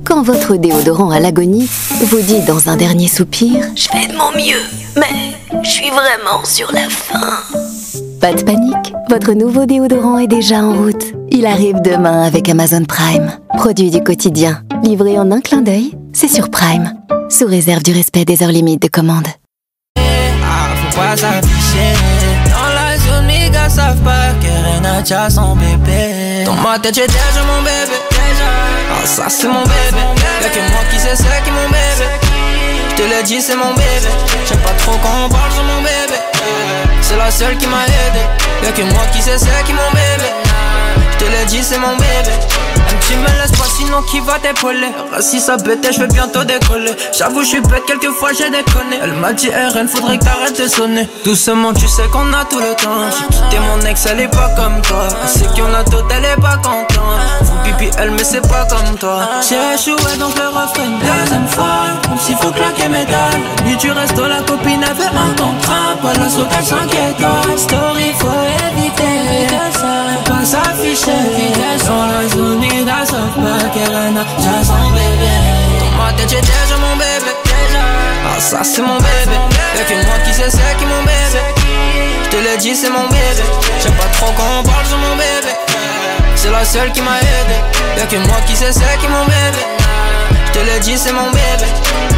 Quand votre déodorant à l'agonie vous dit dans un dernier soupir « Je fais de mon mieux, mais je suis vraiment sur la fin ». Pas de panique, votre nouveau déodorant est déjà en route. Il arrive demain avec Amazon Prime. Produit du quotidien, livré en un clin d'œil, c'est sur Prime. Sous réserve du respect des heures limites de commande. Faut pas s'afficher. Dans la zone, mes gars savent pas qu'Eren a déjà son bébé. Dans ma tête, j'ai déjà mon bébé. Ah, ça c'est mon bébé. Y'a que moi qui sais c'est qui mon bébé. Je te l'ai dit, c'est mon bébé. J'aime pas trop quand on parle sur mon bébé. C'est la seule qui m'a aidé. Y'a que moi qui sais c'est qui mon bébé. Je te l'ai dit, c'est mon bébé. Tu me laisses pas sinon qui va t'épauler. Si ça bête, je vais bientôt décoller. J'avoue, je suis bête, quelquefois j'ai déconné. Elle m'a dit, RN, faudrait que t'arrêtes de sonner. Doucement, tu sais qu'on a tout le temps. J'ai quitté mon ex, elle est pas comme toi. Elle sait qu'on a tout, elle est pas contente. Faut pipi, elle, mais c'est pas comme toi. J'ai échoué, donc le refrain une deuxième fois. Comme s'il faut claquer mes dalles. Nuit du resto, la copine avait un contrat. Pas la sautage 5 étoiles. Story, faut éviter ça. Pas s'afficher. Dans la zone, ils savent pas qu'Eren a déjà son bébé. Dans ma tête, j'ai déjà mon bébé. Ah, ça c'est mon bébé. Y'a que moi qui sais c'est qui mon bébé. Je te l'ai dit, c'est mon bébé. J'aime pas trop quand on parle sur mon bébé. C'est la seule qui m'a aidé. Y'a que moi qui sais c'est qui mon bébé. Je te l'ai dit, c'est mon bébé.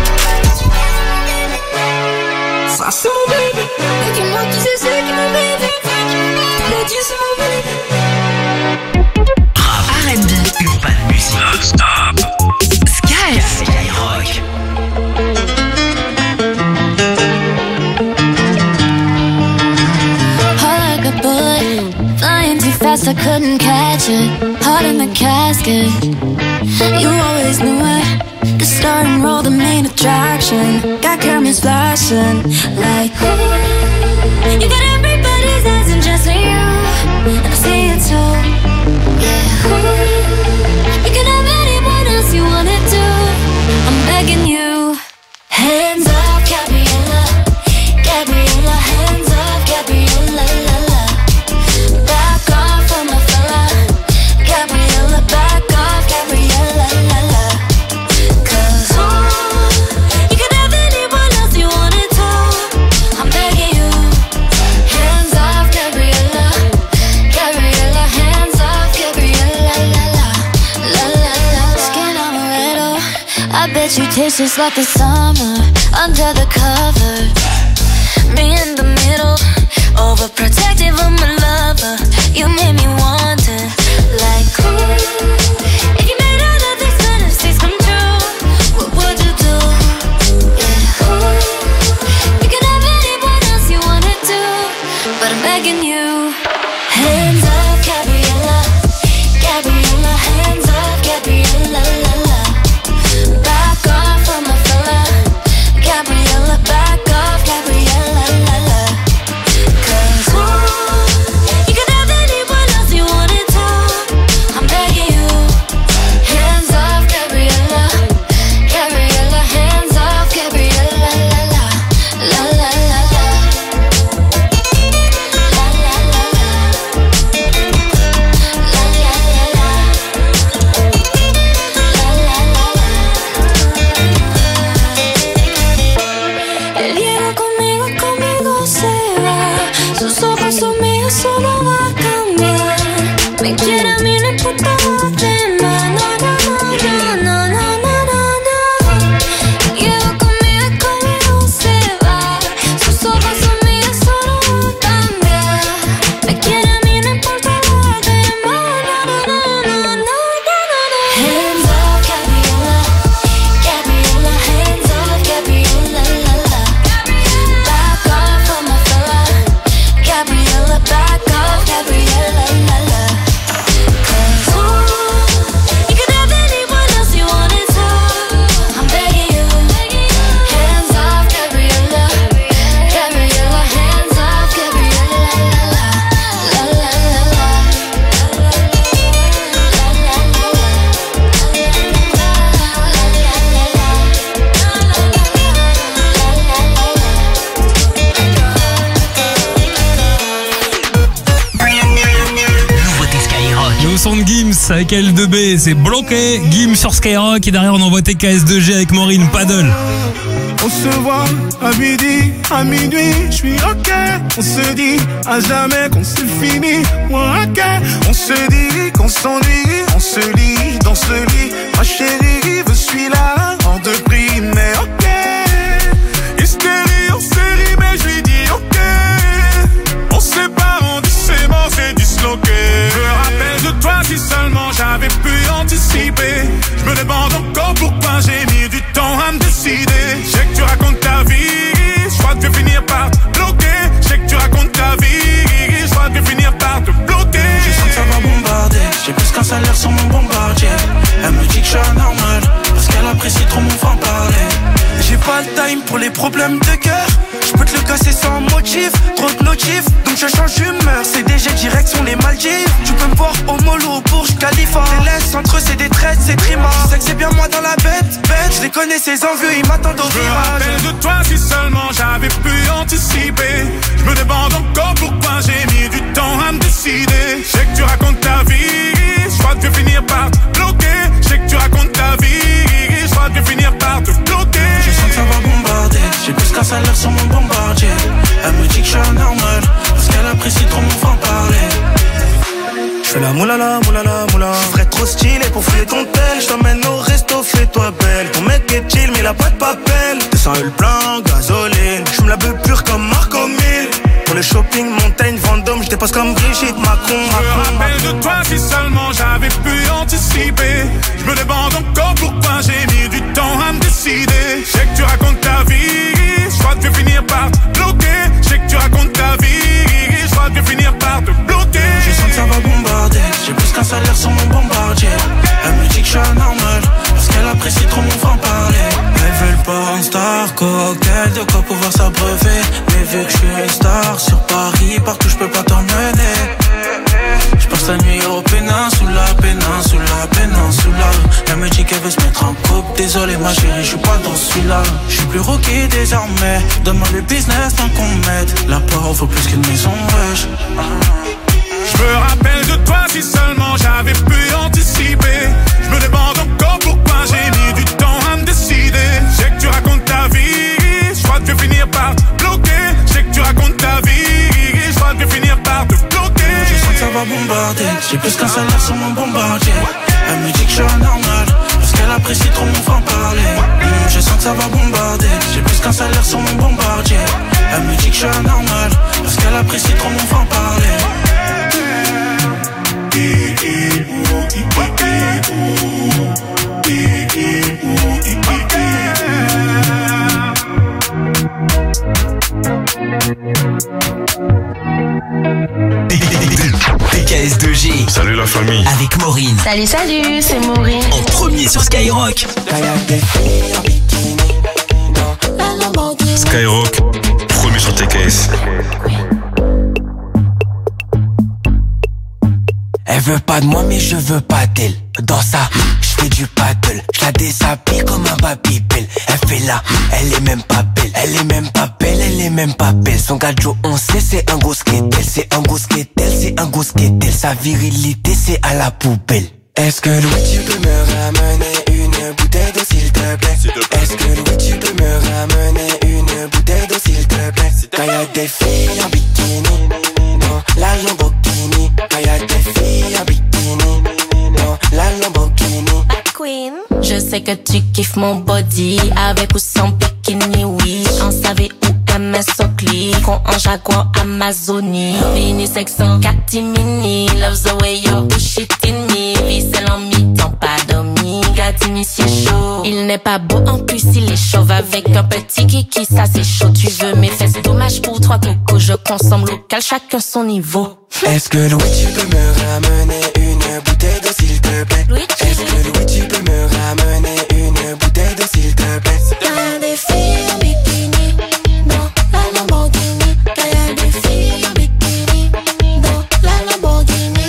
Ça c'est mon bébé. Y'a que moi qui sais c'est qui mon bébé. Je te l'ai dit, c'est mon bébé. R&B, Urban Music, non-stop, Skyrock. Heart like a bullet, flying too fast I couldn't catch it. Heart in the casket, you always knew it. The star and roll, the main attraction. Got cameras flashing like ooh. You got everybody's eyes and just you, and I see it too. Yeah, ooh. You can have anyone else you wanna do. I'm begging you. Hands off, Gabriella, Gabriella. Hands off, Gabriella, la la. Back off from my fella, Gabriella. Back off, Gabriella, la la. 'Cause you can have anyone else you wanted to. I'm begging you. Hands off, Gabriella, Gabriella. Hands off, Gabriella, la la, la la la. Skin amaretto, I bet you taste just like the summer under the cover. Me in the middle, overprotective of my lover. You made me wonder, like ooh. If you made all of these fantasies come true, what would you do? Yeah, ooh. You can have anyone else you wanna do, but I'm begging you. Hands off, Gabriella, Gabriella. Hands off, Gabriella, la la. Back off from my fella, Gabriella. Back off, Gabriella, la la. 'Cause ooh, you can have anyone else you want. avec L2B, c'est bloqué. Gim sur Skyrock et derrière on envoie TKS2G avec Maureen Paddle. On se voit à midi, à minuit, je suis ok. On se dit à jamais qu'on c'est fini, moi ok. On se dit qu'on s'ennuie, on se lit dans ce lit. Ma chérie, je suis là, hors de prix, mais ok. Hystérie en série, mais je lui dis ok. On se sépare, on dit c'est mort, c'est disloqué. Je me rappelle de toi si seulement j'avais pu anticiper. Je me demande encore pourquoi j'ai mis du temps à me décider. Je sais que tu racontes ta vie, je crois que tu vas finir par te bloquer. Je sais que tu racontes ta vie, je crois que tu vas finir par te bloquer. Je sens que ça va bombarder, j'ai plus qu'un salaire sur mon bombardier. Elle me dit que je suis anormal, parce qu'elle apprécie trop mon franc-parler. J'ai pas le time pour les problèmes de cœur. Je peux te le casser sans motif, trop de notifs, donc je change d'humeur. C'est DG direction les Maldives. Tu peux me voir au mollo, au Burj Khalifa. Les laisses entre eux c'est des traites, c'est trima. Je sais que c'est bien moi dans la bête, je les connais ces envieux, ils m'attendent au virage. Je me rappelle de toi si seulement j'avais pu anticiper. Je me demande encore pourquoi j'ai mis du temps à me décider. Je sais que tu racontes ta vie, je crois que tu vas finir par te bloquer. Je sais que tu racontes ta vie, je crois que tu vas finir par te bloquer. Je sens que ça va bombarder, j'ai plus qu'un salaire sur mon bombardier. Elle me dit que je suis anormal, parce qu'elle apprécie trop mon franc-parler. Je fais la moulala, moulala, moula. Je ferais trop stylé pour fouiller ton tel. Je t'emmène au resto, fais-toi belle. Ton mec est chill, mais il a pas de papel. 200 le plein, gasoline. Je me la veux pure comme Marco 1000. Pour le shopping, montagne, Vendôme, je dépasse comme Brigitte Macron. Je me rappelle de toi si seulement j'avais pu anticiper. Je me demande encore pourquoi j'ai mis du temps à me décider. Je sais que tu racontes ta vie, je crois que tu vas finir par te bloquer. Je sais que tu racontes ta vie, je crois que tu vas finir par te bloquer. Je sens que ça va bombarder, j'ai plus qu'un salaire sur mon bombardier. Elle me dit que je suis anormal, parce qu'elle apprécie trop mon franc-parler. Elle veut le porn star, cocktail, de quoi pouvoir s'abreuver. Mais vu que je suis une star, sur Paris, partout je peux pas t'emmener. Je passe la nuit au péninsula, péninsula, péninsula. Elle me dit qu'elle veut se mettre en couple, désolé ma chérie, je suis pas dans celui-là. Je suis plus rookie désormais, donne-moi le business tant qu'on m'aide. La porte vaut plus qu'une maison, wesh. Je me rappelle de toi si seulement j'avais pu anticiper. Je me demande encore pourquoi j'ai mis du temps à me décider. Je sais que tu racontes ta vie, je crois que tu vas finir par te bloquer. Je sais que tu racontes ta vie, je crois que tu vas finir par te bloquer. Je sens que ça va bombarder, j'ai plus qu'un salaire sur mon bombardier. Elle me dit que je suis anormal, parce qu'elle apprécie trop mon franc-parler. Je sens que ça va bombarder, j'ai plus qu'un salaire sur mon bombardier. Elle me dit que je suis anormal, parce qu'elle apprécie trop mon franc-parler. TKS2G. Salut la famille. Avec Maureen. Salut, salut, c'est Maureen. En premier sur Skyrock. Skyrock, premier sur TKS. Elle veut pas de moi mais je veux pas d'elle. Dans ça, je fais du paddle. Je la déshabille comme un babybel. Elle fait là, elle est même pas belle. Elle est même pas belle, elle est même pas belle. Son gadjo on sait c'est un gros skatel. C'est un gros skatel, c'est un gros skatel. Sa virilité c'est à la poubelle. Est-ce que Louis tu peux me ramener une bouteille d'eau s'il te plaît? Est-ce que Louis tu peux me ramener une bouteille d'eau s'il te plaît? Quand y'a des filles en bikini, non, la Lamborghini. Quand y'a des filles en bikini, non, la Lamborghini. Queen. Je sais que tu kiffes mon body, avec ou sans bikini, oui. En savais ou MS Oakley, con en Jaguar Amazonie. Vini sexant, catimini, loves the way you push it in me. Vissel en mi-temps, pas dormi, gatini c'est chaud. Il n'est pas beau, en plus il est chauve, avec un petit kiki, ça c'est chaud. Tu veux mes fesses, dommage pour 3 cocos, je consomme local, chacun son niveau. Est-ce que Louis tu peux me ramener une bouteille d'eau s'il te plaît? Est-ce que Louis tu peux me ramener une bouteille d'eau s'il te plaît? Y'a des filles en bikini, dans la Lamborghini. Y'a des filles en bikini, dans la Lamborghini.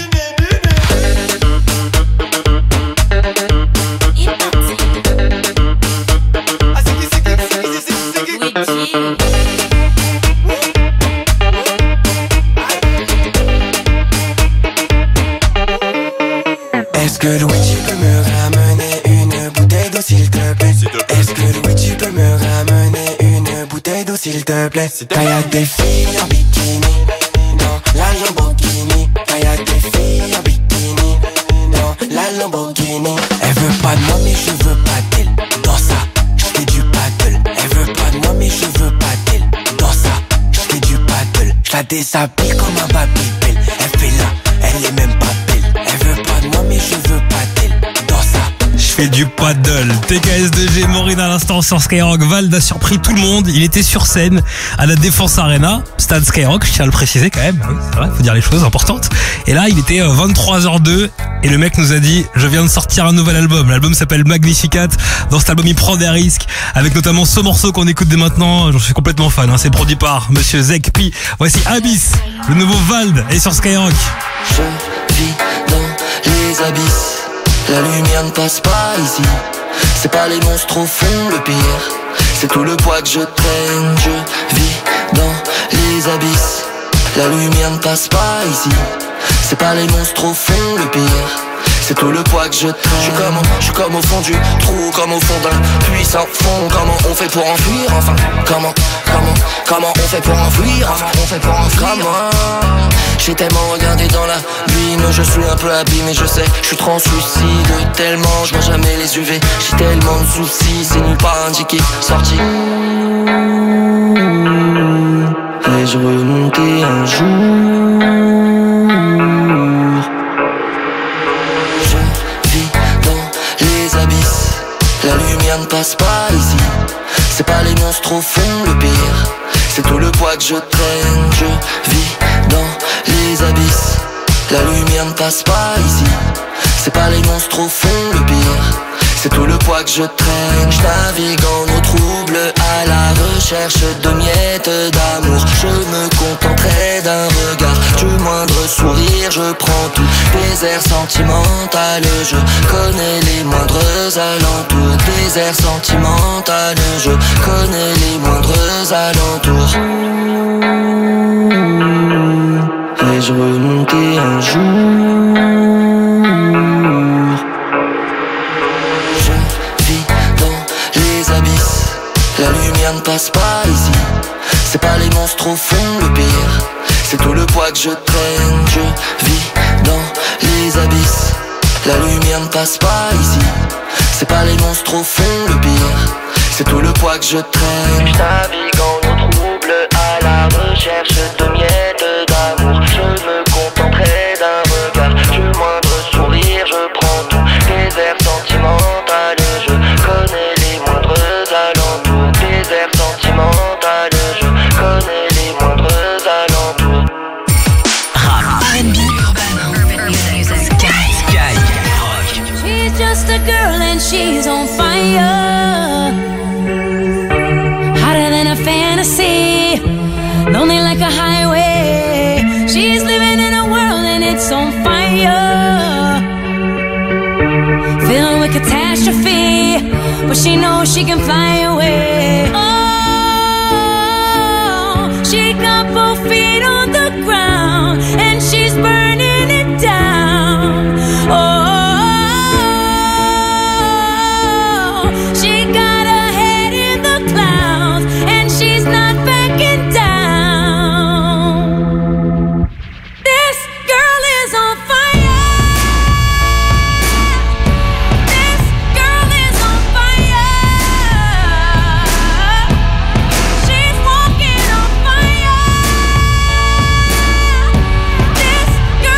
s'il te plaît. Est-ce que oui, tu peux me ramener une bouteille d'eau s'il te plaît? Quand y'a des filles en bikini dans la Lamborghini, quand y'a des filles en bikini dans la Lamborghini. Elle veut pas de moi mais je veux pas d'elle. Dans ça, j'fais du paddle. Elle veut pas de moi mais je veux pas d'elle. Dans ça, j'fais du paddle. J'la déshabille comme un Babybel. Elle fait là, elle est même pas belle. Elle veut pas de moi mais je veux pas d'elle. Dans ça, je fais du paddle. TKS2G, Maureen à l'instant sur Skyrock. Vald a surpris tout le monde. Il était sur scène à la Défense Arena, stade Skyrock, je tiens à le préciser quand même. Oui, c'est vrai, faut dire les choses importantes. Et là, il était 23h02 et le mec nous a dit « Je viens de sortir un nouvel album ». L'album s'appelle Magnificat. Dans cet album, il prend des risques avec notamment ce morceau qu'on écoute dès maintenant. J'en suis complètement fan, hein. C'est produit par Monsieur Zek P. Voici Abyss, le nouveau Vald est sur Skyrock. Je vis dans les abysses. La lumière ne passe pas ici. C'est pas les monstres au fond le pire, c'est tout le poids que je traîne. Je vis dans les abysses. La lumière ne passe pas ici. C'est pas les monstres au fond le pire, c'est tout le poids que je traîne. Je suis comme au fond du trou, comme au fond d'un puits sans fond. Comment on fait pour enfuir enfin? Comment on fait pour enfuir enfin? On fait pour enfuir comment? J'ai tellement regardé dans l'abîme, je suis un peu abîmé, je sais, je suis trop en suicide. Tellement, je vois jamais les UV, j'ai tellement de soucis, c'est nulle part indiqué, sorti. Vais-je remonter un jour? Je vis dans les abysses, la lumière ne passe pas ici. C'est pas les monstres au fond le pire, c'est tout le poids que je traîne. Je vis dans les abysses, la lumière ne passe pas ici. C'est pas les monstres au fond le pire, c'est tout le poids que je traîne. Je navigue en eau trouble à la recherche de miettes d'amour. Je me contenterai d'un regard, du moindre sourire. Je prends tout, désert sentimental. Je connais les moindres alentours. Désert sentimental, je connais les moindres alentours. Vais-je remonter un jour? Je vis dans les abysses, la lumière ne passe pas ici. C'est pas les monstres au fond le pire, c'est tout le poids que je traîne. Je vis dans les abysses, la lumière ne passe pas ici. C'est pas les monstres au fond le pire, c'est tout le poids que je traîne. Je navigue en eau trouble à la recherche de miettes d'amour. Je me contenterai d'un regard, du moindre sourire. Je prends tout, désert sentimental. Je connais les moindres alentours. Désert sentimental, je connais les moindres alentours. R&B, urban music, Skyrock. She's just a girl and she's on fire, hotter than a fantasy, lonely like a highway. She's living in a world and it's on fire, filled with catastrophe, but she knows she can fly away. Oh, she got both feet on the ground and she's burning it down. Oh, she got her head in the clouds and she's not backing down. This girl is on fire. This girl is on fire. She's walking on fire. This girl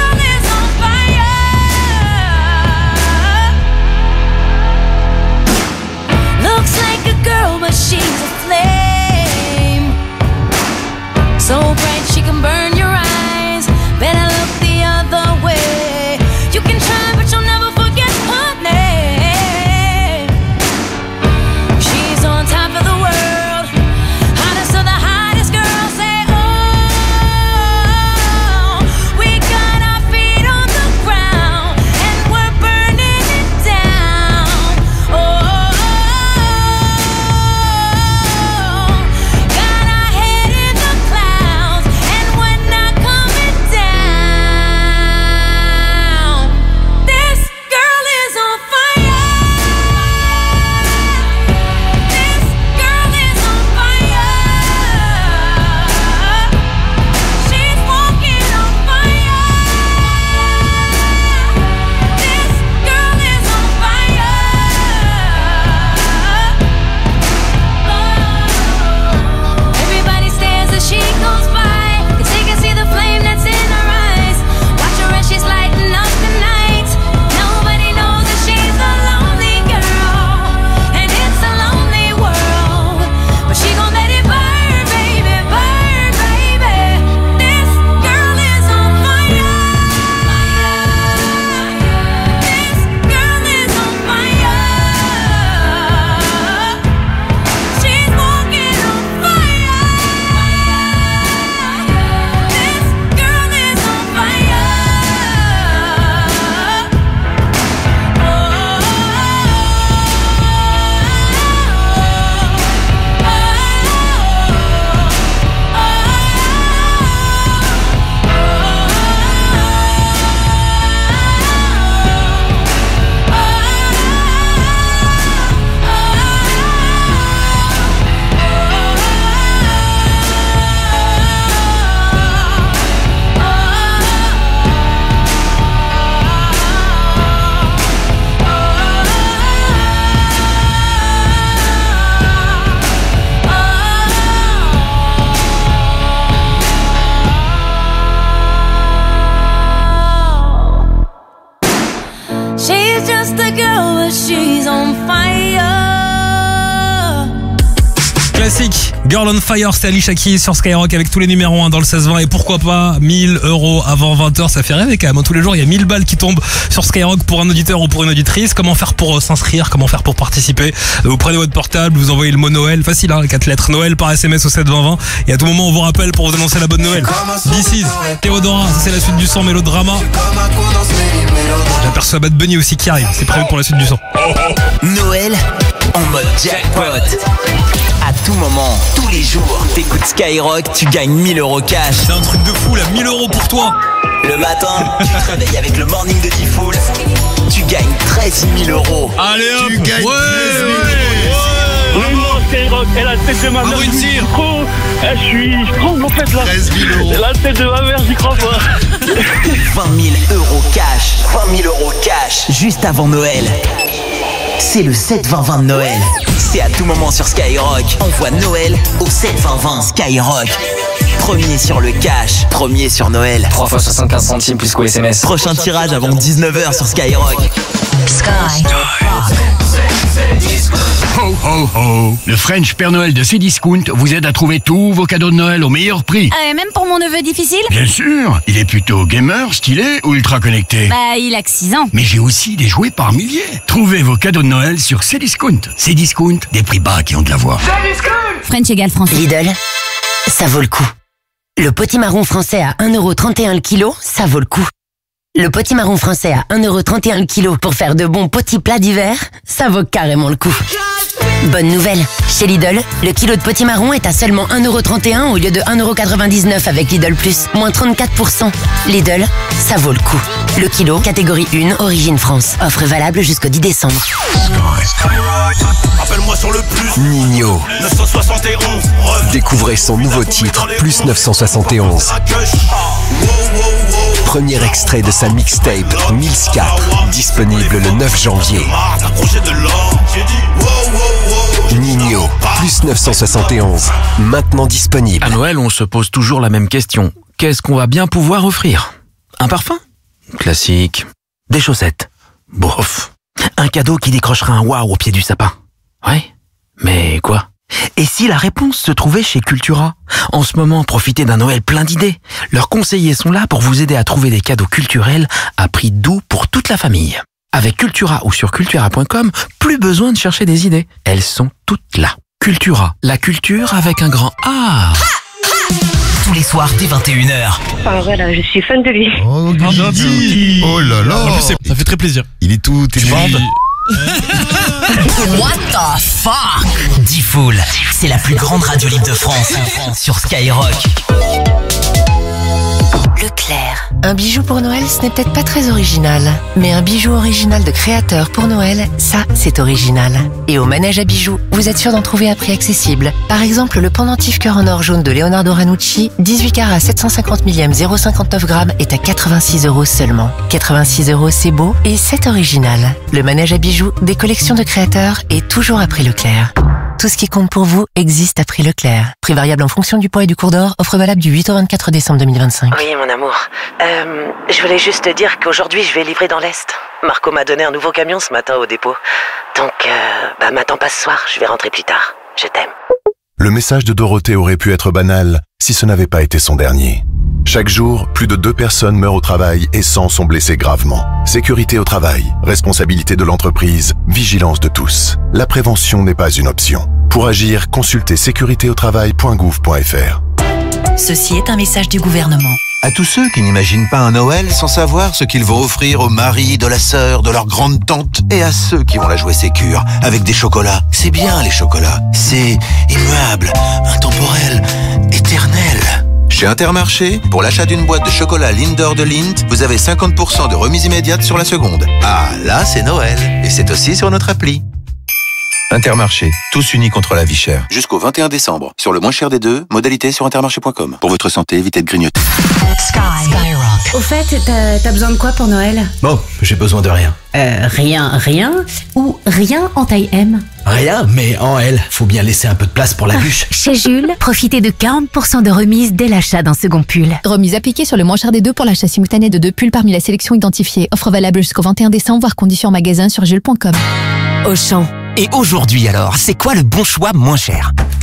classique. Girl on Fire, c'est Alicia Keys sur Skyrock avec tous les numéros 1 dans le 16-20 et pourquoi pas 1000 € avant 20h, ça fait rêver quand même. Tous les jours, il y a 1000 balles qui tombent sur Skyrock pour un auditeur ou pour une auditrice. Comment faire pour s'inscrire? Comment faire pour participer? Vous prenez votre portable, vous envoyez le mot Noël, facile hein, 4 lettres Noël par SMS au 72020 et à tout moment on vous rappelle pour vous annoncer la bonne Noël. This is Théodora, c'est la suite du son mélodrama. J'aperçois Bad Bunny aussi qui arrive, c'est prévu pour la suite du son. Noël en mode jackpot. À tout moment, tous les jours, t'écoutes Skyrock, tu gagnes 1000 € cash. C'est un truc de fou là, 1000 € pour toi. Le matin, tu te réveilles avec le morning de Diffoul, tu gagnes 13 000 €. Allez hop, Tu gagnes 13 000 €. Vraiment, Skyrock, et la tête de ma mère, j'y crois. Je tremble en fait là. 13 000 €. La tête de ma mère, j'y crois pas. 20 000 € cash, 20 000 € cash, juste avant Noël. C'est le 7-20-20 de Noël. C'est à tout moment sur Skyrock. Envoie Noël au 7-20-20 Skyrock. Premier sur le cash, premier sur Noël. 3 fois 75 centimes plus qu'au SMS. Prochain tirage avant 19h sur Skyrock. Ho ho ho! Le French Père Noël de Cdiscount vous aide à trouver tous vos cadeaux de Noël au meilleur prix. Même pour mon neveu difficile? Bien sûr! Il est plutôt gamer, stylé ou ultra connecté? Bah, il a que 6 ans. Mais j'ai aussi des jouets par milliers. Trouvez vos cadeaux de Noël sur Cdiscount. Cdiscount, des prix bas qui ont de la voix. French égale français. Lidl, ça vaut le coup. Le potimarron français à 1,31 € le kilo, ça vaut le coup. Le potimarron français à 1,31 € le kilo pour faire de bons petits plats d'hiver, ça vaut carrément le coup. Bonne nouvelle, chez Lidl, le kilo de potimarron est à seulement 1,31 € au lieu de 1,99 € avec Lidl Plus, moins 34%. Lidl, ça vaut le coup. Le kilo, catégorie 1, origine France. Offre valable jusqu'au 10 décembre. Appelle-moi sur le plus. Nino. 971. Découvrez son nouveau titre, Plus 971. Premier extrait de sa mixtape, Mills 4, disponible le 9 janvier. Nino, Plus 971, maintenant disponible. À Noël, on se pose toujours la même question. Qu'est-ce qu'on va bien pouvoir offrir? Un parfum? Classique. Des chaussettes? Bof. Un cadeau qui décrochera un waouh au pied du sapin? Ouais. Mais quoi? Et si la réponse se trouvait chez Cultura? En ce moment, profitez d'un Noël plein d'idées. Leurs conseillers sont là pour vous aider à trouver des cadeaux culturels à prix doux pour toute la famille. Avec Cultura ou sur cultura.com, plus besoin de chercher des idées. Elles sont toutes là. Cultura, la culture avec un grand A. Tous les soirs dès 21h. Ah voilà, je suis fan de lui. Oh, Guigui. Oh là là. En plus, ça fait très plaisir. Il est tout énervé. What the fuck? Diffoul, c'est la plus grande radio libre de France. Sur Skyrock. Leclerc. Un bijou pour Noël, ce n'est peut-être pas très original. Mais un bijou original de créateur pour Noël, ça, c'est original. Et au manège à bijoux, vous êtes sûr d'en trouver à prix accessible. Par exemple, le pendentif cœur en or jaune de Leonardo Ranucci, 18 carats 750 millième 0,59 grammes, est à 86 € seulement. 86 €, c'est beau et c'est original. Le manège à bijoux, des collections de créateurs et toujours à prix Leclerc. Tout ce qui compte pour vous existe à prix Leclerc. Prix variable en fonction du poids et du cours d'or. Offre valable du 8 au 24 décembre 2025. Oui, mon amour. Je voulais juste te dire qu'aujourd'hui, je vais livrer dans l'Est. Marco m'a donné un nouveau camion ce matin au dépôt. Donc, m'attends pas ce soir, je vais rentrer plus tard. Je t'aime. Le message de Dorothée aurait pu être banal si ce n'avait pas été son dernier. Chaque jour, plus de 2 personnes meurent au travail et 100 sont blessées gravement. Sécurité au travail, responsabilité de l'entreprise, vigilance de tous. La prévention n'est pas une option. Pour agir, consultez sécuritéautravail.gouv.fr. Ceci est un message du gouvernement. À tous ceux qui n'imaginent pas un Noël sans savoir ce qu'ils vont offrir au mari, de la sœur, de leur grande tante, et à ceux qui vont la jouer sécure avec des chocolats. C'est bien les chocolats. C'est immuable, intemporel, éternel. Chez Intermarché, pour l'achat d'une boîte de chocolat Linder de Lindt, vous avez 50% de remise immédiate sur la seconde. Ah, là, c'est Noël. Et c'est aussi sur notre appli. Intermarché, tous unis contre la vie chère. Jusqu'au 21 décembre. Sur le moins cher des deux, modalité sur intermarché.com. Pour votre santé, évitez de grignoter. Skyrock. Au fait, t'as besoin de quoi pour Noël? Bon, j'ai besoin de rien. Rien ou rien en taille M? Rien, mais en L. Faut bien laisser un peu de place pour la bûche. Chez Jules, profitez de 40% de remise dès l'achat d'un second pull. Remise appliquée sur le moins cher des deux pour l'achat simultané de 2 pulls parmi la sélection identifiée. Offre valable jusqu'au 21 décembre, voire conditions en magasin sur jules.com. Auchan. Et aujourd'hui alors, c'est quoi le bon choix moins cher?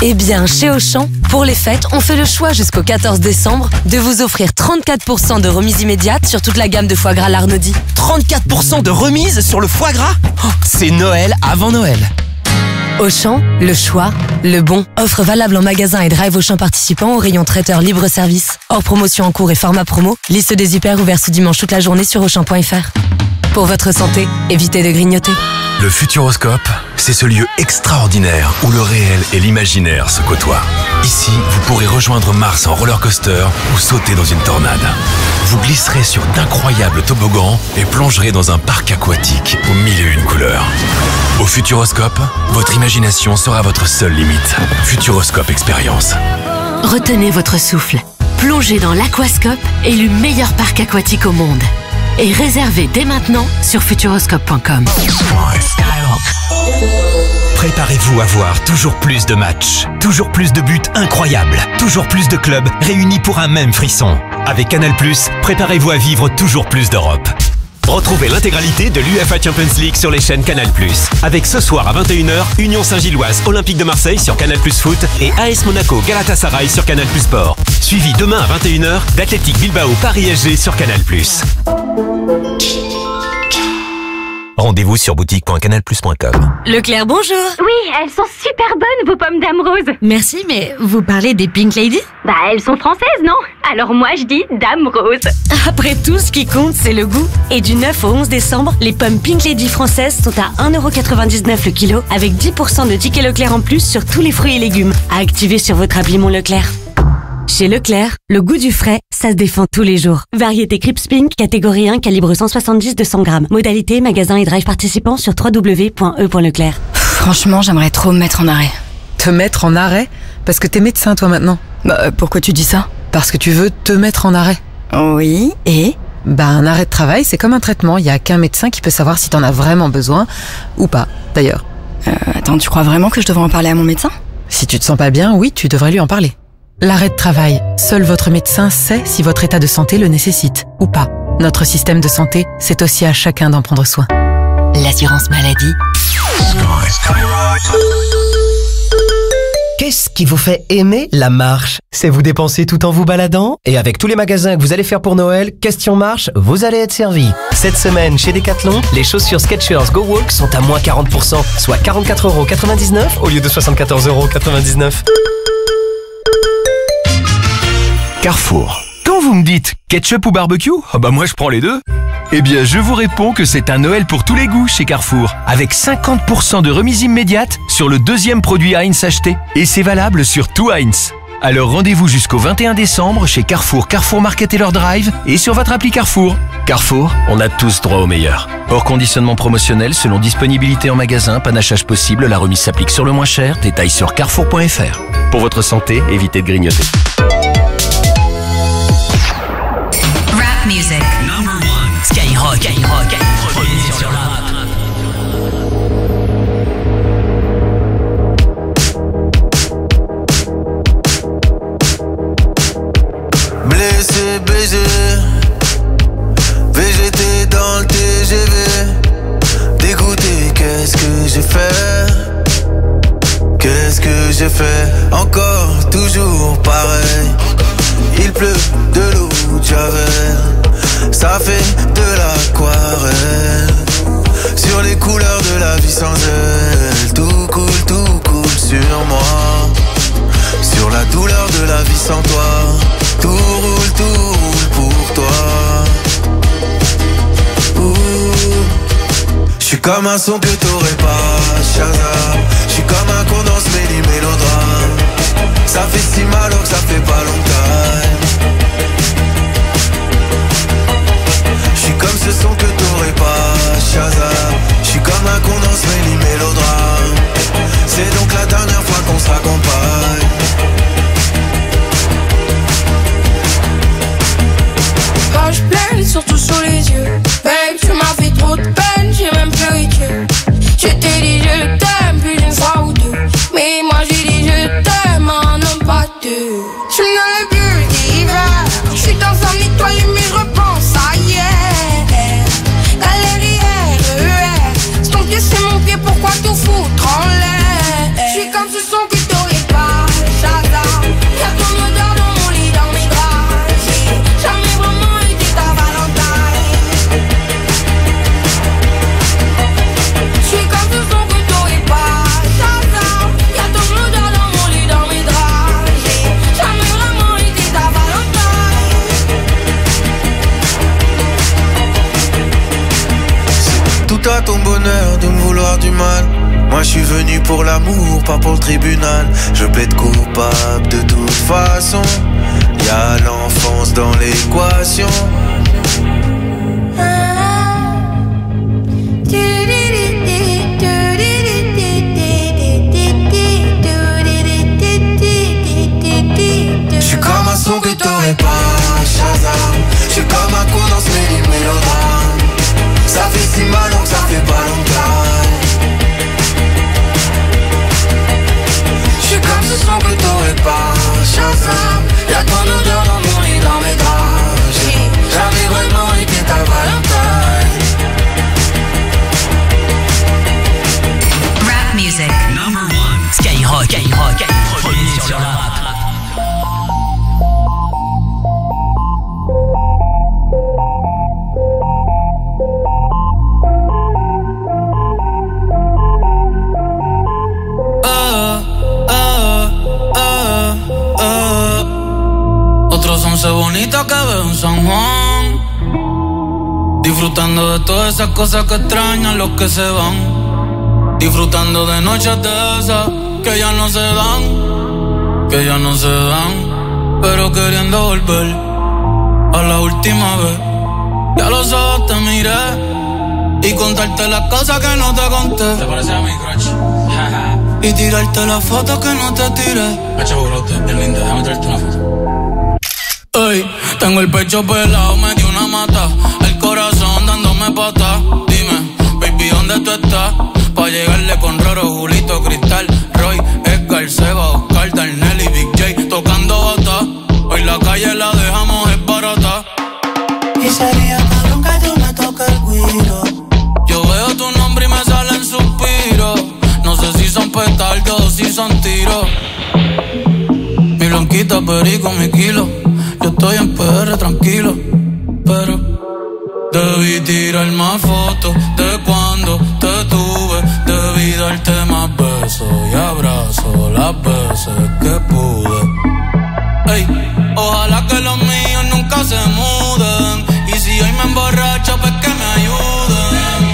Eh bien, chez Auchan, pour les fêtes, on fait le choix jusqu'au 14 décembre de vous offrir 34% de remise immédiate sur toute la gamme de foie gras Larnaudie. 34% de remise sur le foie gras? C'est Noël avant Noël. Auchan, le choix, le bon. Offre valable en magasin et drive Auchan participant au rayon traiteur libre-service. Hors promotion en cours et format promo. Liste des hyper ouverts ce dimanche toute la journée sur Auchan.fr. Pour votre santé, évitez de grignoter. Le Futuroscope, c'est ce lieu extraordinaire où le réel et l'imaginaire se côtoient. Ici, vous pourrez rejoindre Mars en roller coaster ou sauter dans une tornade. Vous glisserez sur d'incroyables toboggans et plongerez dans un parc aquatique aux 1001 couleurs. Au Futuroscope, votre imagination sera votre seule limite. Futuroscope Expérience. Retenez votre souffle. Plongez dans l'Aquascope, élu meilleur parc aquatique au monde. Et réservez dès maintenant sur futuroscope.com. Préparez-vous à voir toujours plus de matchs, toujours plus de buts incroyables, toujours plus de clubs réunis pour un même frisson. Avec Canal+, préparez-vous à vivre toujours plus d'Europe. Retrouvez l'intégralité de l'UEFA Champions League sur les chaînes Canal+. Avec ce soir à 21h, Union Saint-Gilloise Olympique de Marseille sur Canal+ Foot et AS Monaco Galatasaray sur Canal+ Sport. Suivi demain à 21h d'Athletic Bilbao Paris SG sur Canal+. Rendez-vous sur boutique.canalplus.com. Leclerc, bonjour. Oui, elles sont super bonnes, vos pommes Dame Rose. Merci, mais vous parlez des Pink Lady? Bah, elles sont françaises, non? Alors moi, je dis Dame Rose. Après tout, ce qui compte, c'est le goût. Et du 9 au 11 décembre, les pommes Pink Lady françaises sont à 1,99€ le kilo, avec 10% de tickets Leclerc en plus sur tous les fruits et légumes. À activer sur votre appli Mon Leclerc. Chez Leclerc, le goût du frais, ça se défend tous les jours. Variété Crips Pink, catégorie 1, calibre 170-200 grammes. Modalité, magasin et drive participants sur www.e.leclerc. Franchement, j'aimerais trop me mettre en arrêt. Te mettre en arrêt? Parce que t'es médecin toi maintenant. Bah, pourquoi tu dis ça? Parce que tu veux te mettre en arrêt. Oui, et? Bah, un arrêt de travail, c'est comme un traitement. Il y a qu'un médecin qui peut savoir si t'en as vraiment besoin ou pas, d'ailleurs. Attends, tu crois vraiment que je devrais en parler à mon médecin? Si tu te sens pas bien, oui, tu devrais lui en parler. L'arrêt de travail, seul votre médecin sait si votre état de santé le nécessite ou pas. Notre système de santé, c'est aussi à chacun d'en prendre soin. L'assurance maladie. Qu'est-ce qui vous fait aimer la marche? C'est vous dépenser tout en vous baladant? Et avec tous les magasins que vous allez faire pour Noël, question marche, vous allez être servi. Cette semaine, chez Decathlon, les chaussures Skechers Go Walk sont à moins 40%, soit 44,99€ au lieu de 74,99€. Carrefour. Quand vous me dites ketchup ou barbecue, bah moi je prends les deux. Eh bien je vous réponds que c'est un Noël pour tous les goûts chez Carrefour, avec 50% de remise immédiate sur le deuxième produit Heinz acheté. Et c'est valable sur tout Heinz. Alors rendez-vous jusqu'au 21 décembre chez Carrefour, Carrefour Market et leur drive et sur votre appli Carrefour. Carrefour, on a tous droit au meilleur. Hors conditionnement promotionnel, selon disponibilité en magasin, panachage possible, la remise s'applique sur le moins cher, détails sur carrefour.fr. Pour votre santé, évitez de grignoter. Rap music. Number 1. Skyrock. Premier sur la rap. Blessé, baisé, VGT dans le TGV. Dégoûté, qu'est-ce que j'ai fait? Qu'est-ce que j'ai fait? Encore, toujours pareil. Il pleut de l'eau de Javel, ça fait de l'aquarelle. Sur les couleurs de la vie sans elle, tout coule sur moi. Sur la douleur de la vie sans toi, tout roule pour toi. J'suis comme un son que t'aurais pas, Shazam. J'suis comme un condense mélodrame. Ça fait si mal alors que ça fait pas longtemps. J'suis comme ce son que t'aurais pas, Shazam. J'suis comme un condense mélodrame. C'est donc la dernière fois qu'on se raccompagne. Quand je pleine, surtout sur les yeux. Babe, tu m'as fait trop de peine, j'ai même pleuré que je t'ai dit venu pour l'amour, pas pour le tribunal. Je plaide coupable de toute façon. Y'a l'enfance dans l'équation. J'suis comme un son que t'aurais pas, Shazam. J'suis comme un coup dans ce mélodrame. Ça fait si mal donc ça fait pas longtemps. J'suis comme ce son que t'aurais pas, Shazam. Y'a ton odeur dans mon lit, dans mes draps. J'ai jamais vraiment été ta Valentine. Rap music. Number 1. Skyrock. Premier sur le rap. Otros 11 bonitas que veo en San Juan, disfrutando de todas esas cosas que extrañan los que se van, disfrutando de noches de esas que ya no se dan, pero queriendo volver a la última vez. Ya los ojos te miré y contarte las cosas que no te conté. ¿Te parece a mi crush? Y tirarte las fotos que no te tiré. Hacha burrote, bien linda, déjame traerte una foto. Ey, tengo el pecho pelado, me dio una mata, el corazón dándome patas. Dime, baby, ¿dónde tú estás? Pa' llegarle con Roro, Julito, Cristal, Roy, Edgar, Seba, Oscar, Darnell y Big J tocando bata. Hoy la calle la dejamos es barata. Y sería cabrón que tú me toques el guiro. Yo veo tu nombre y me salen suspiros. No sé si son petardos o si son tiros. Mi blanquita, perico, mi kilo. Yo estoy en PR tranquilo, pero debí tirar más fotos de cuando te tuve. Debí darte más besos y abrazos las veces que pude. Ey, ojalá que los míos nunca se muden. Y si hoy me emborracho, pues que me ayuden.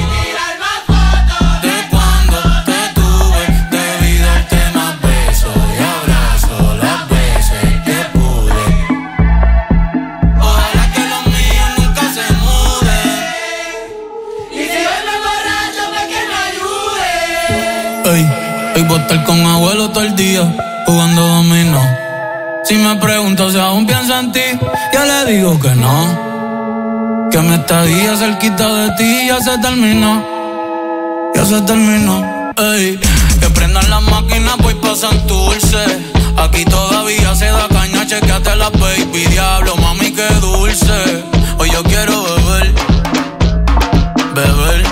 Hoy voy a estar con abuelo todo el día jugando dominó. Si me pregunto si aún pienso en ti, yo le digo que no. Que mi estadía cerquita de ti ya se terminó. Ya se terminó. Ey, que prendan las máquinas, pues pasan dulce. Aquí todavía se da caña, chequeate la baby. Diablo, mami, qué dulce. Hoy yo quiero beber, beber,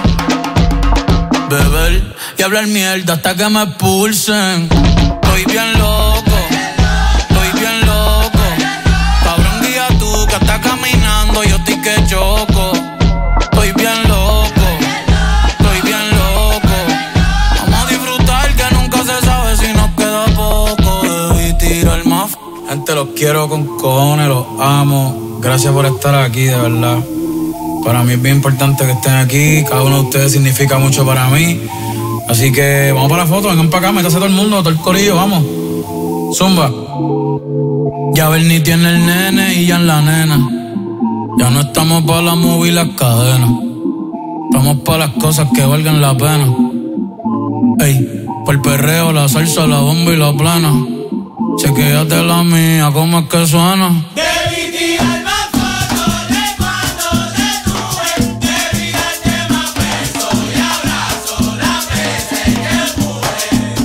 beber y hablar mierda hasta que me expulsen. Estoy bien loco, estoy bien loco. Cabrón, guía tú que estás caminando, yo estoy que choco. Estoy bien loco, estoy bien loco. Vamos a disfrutar que nunca se sabe si nos queda poco. Debí tirar más. Gente, los quiero con cojones, los amo. Gracias por estar aquí, de verdad. Para mí es bien importante que estén aquí. Cada uno de ustedes significa mucho para mí. Así que vamos para la foto, vengan para acá, métase todo el mundo, todo el corillo, vamos. Zumba. Ya Bernie tiene el nene y ya en la nena. Ya no estamos para la movie y las cadenas. Estamos para las cosas que valgan la pena. Ey, por el perreo, la salsa, la bomba y la plana. Chequéate la mía, cómo es que suena. Debí tirar más fotos de cuando te tuve. Debí darte más besos y abrazos las veces que pude.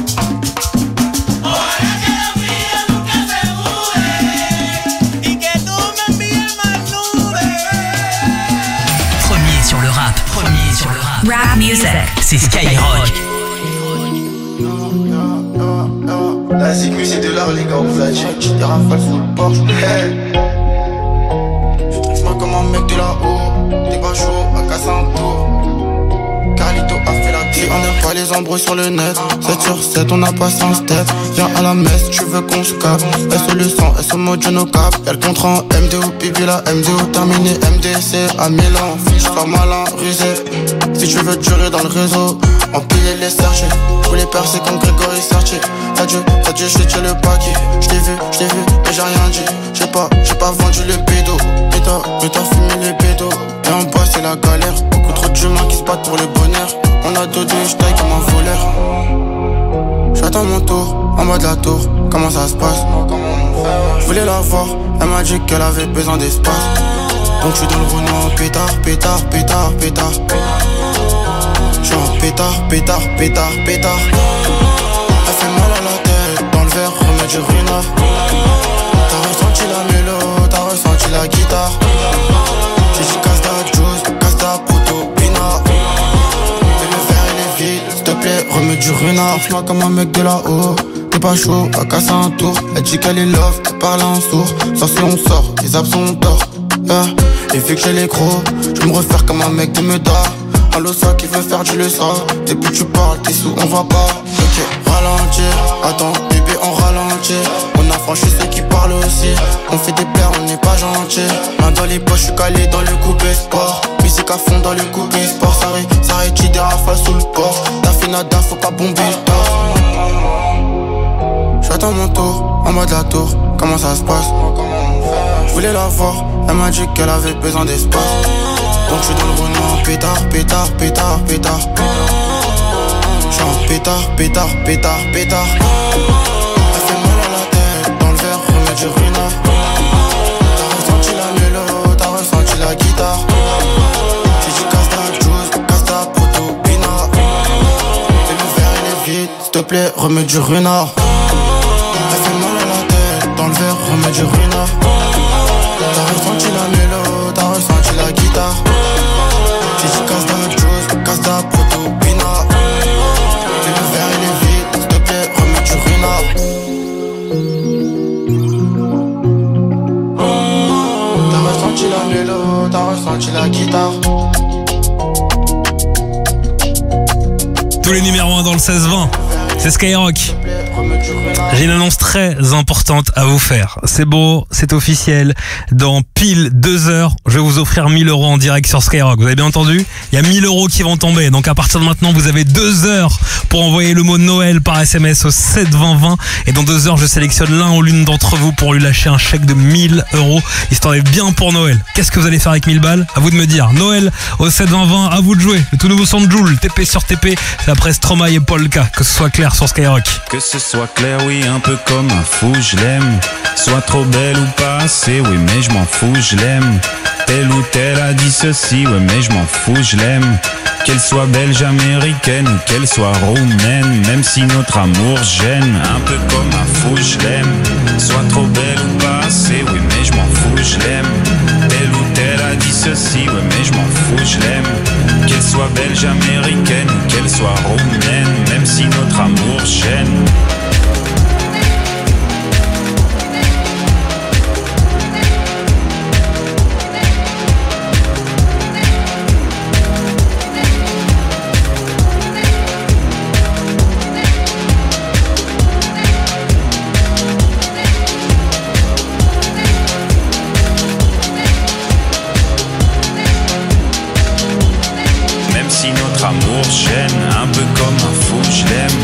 Ojalá que los míos nunca se muden. Y que tú me envíes más nubes. Premier sur le rap. Premier sur le rap. Rap music. C'est Skyrock. La sécu c'est de l'art les gars, on flash. Des rafales full Porsche. J'm'en comme un mec de là-haut. T'es pas chaud à casser un tour. Carlito a fait la vie. On n'aime pas les embrouilles sur le net. 7 sur 7 on a passé un step. Viens à la messe, tu veux qu'on se capte. S le sang, S mode no cap. Y'a le contrat en MDO, pipi la MDO terminé MDC à Milan. Fiche sois malin, rusé. Si tu veux durer dans le réseau, empiler les sergés. Tous les percés comme Grégory Sartier. Adieu, j'ai tiré le paquet. J't'ai vu, mais j'ai rien dit. J'ai pas vendu les pédos. Mais t'as fumé les pédos. Et en bas c'est la galère. Beaucoup trop d'humains qui se battent pour le bonheur. On a deux je taille comme un voleur. J'attends mon tour, en bas de la tour. Comment ça se passe? Je voulais la voir, elle m'a dit qu'elle avait besoin d'espace. Donc j'suis dans le Renault, pétard. J'suis en pétard. Elle fait mal à la tête, dans le verre, remets du runard. T'as ressenti la mélo, t'as ressenti la guitare. J'ai dit casse ta juice, casse ta proto, pina. Et le verre il est vide, s'il te plaît, remets du runard. Fais-moi comme un mec de là-haut. T'es pas chaud, à casser un tour. Elle dit qu'elle est love, elle parle en sourd. Sorcier on sort, les absents on dort. Et vu que j'ai les gros, je me refaire comme un mec de Meda. Allo ça qui veut faire du le ça. Depuis tu parles, t'es sous, on va pas. Ok, ralentir, attends bébé on ralentit. On a franchi ceux qui parlent aussi. On fait des plaies, on n'est pas gentil. Main dans les poches, je suis calé dans le coupé sport. Musique à fond dans le coupé sport. Ça rétire des rafales sous le port. T'as fait nada, faut pas bomber le torse. J'attends mon tour, en bas de la tour, comment ça se passe? Je voulais la voir, elle m'a dit qu'elle avait besoin d'espace. Donc j'suis dans le Renault, pétard. J'suis en pétard. Elle fait mal à la tête, dans le verre, remets du runard. T'as ressenti la mélo, t'as ressenti la guitare. J'ai dit casse ta juice, casse ta proto, pina. Et le verre il est vide, s'il te plaît, remets du renard. Elle fait mal à la tête, dans le verre, remets du renard. T'as ressenti la mélo, t'as ressenti la guitare. J'ai dit casse ta juice, casse ta proto, pina. Et le verre il est vide, s'il te plaît, remets du renard. T'as ressenti la mélo, t'as ressenti la guitare. Tous les numéros 1 dans le 16-20, c'est Skyrock. J'ai une annonce très importante à vous faire. C'est beau, c'est officiel. Dans pile 2 heures, je vais vous offrir 1 000 € en direct sur Skyrock. Vous avez bien entendu? Il y a 1 000 € qui vont tomber. Donc à partir de maintenant, vous avez 2 heures pour envoyer le mot Noël par SMS au 7 20 20. Et dans 2 heures, je sélectionne l'un ou l'une d'entre vous pour lui lâcher un chèque de 1 000 €. Histoire d'être bien pour Noël. Qu'est-ce que vous allez faire avec 1000 balles? À vous de me dire. Noël au 7 20 20, à vous de jouer. Le tout nouveau son de Jul, TP sur TP. C'est après Stromae et Polka. Que ce soit clair sur Skyrock. Que ce soit clair, oui, un peu comme un fou, je l'aime. Soit trop belle ou pas assez, oui, mais je m'en fous, je l'aime. Telle ou telle a dit ceci, ouais, mais je m'en fous, je l'aime. Qu'elle soit belge, américaine ou qu'elle soit roumaine, même si notre amour gêne, un peu comme un fou, je l'aime. Soit trop belle ou pas assez, oui, mais je m'en fous, je l'aime. Telle ou telle a dit ceci, ouais, mais je m'en fous, je l'aime. Qu'elle soit belge, américaine ou qu'elle soit roumaine, même si notre amour gêne. Amour gêne, un peu comme un fou, je l'aime.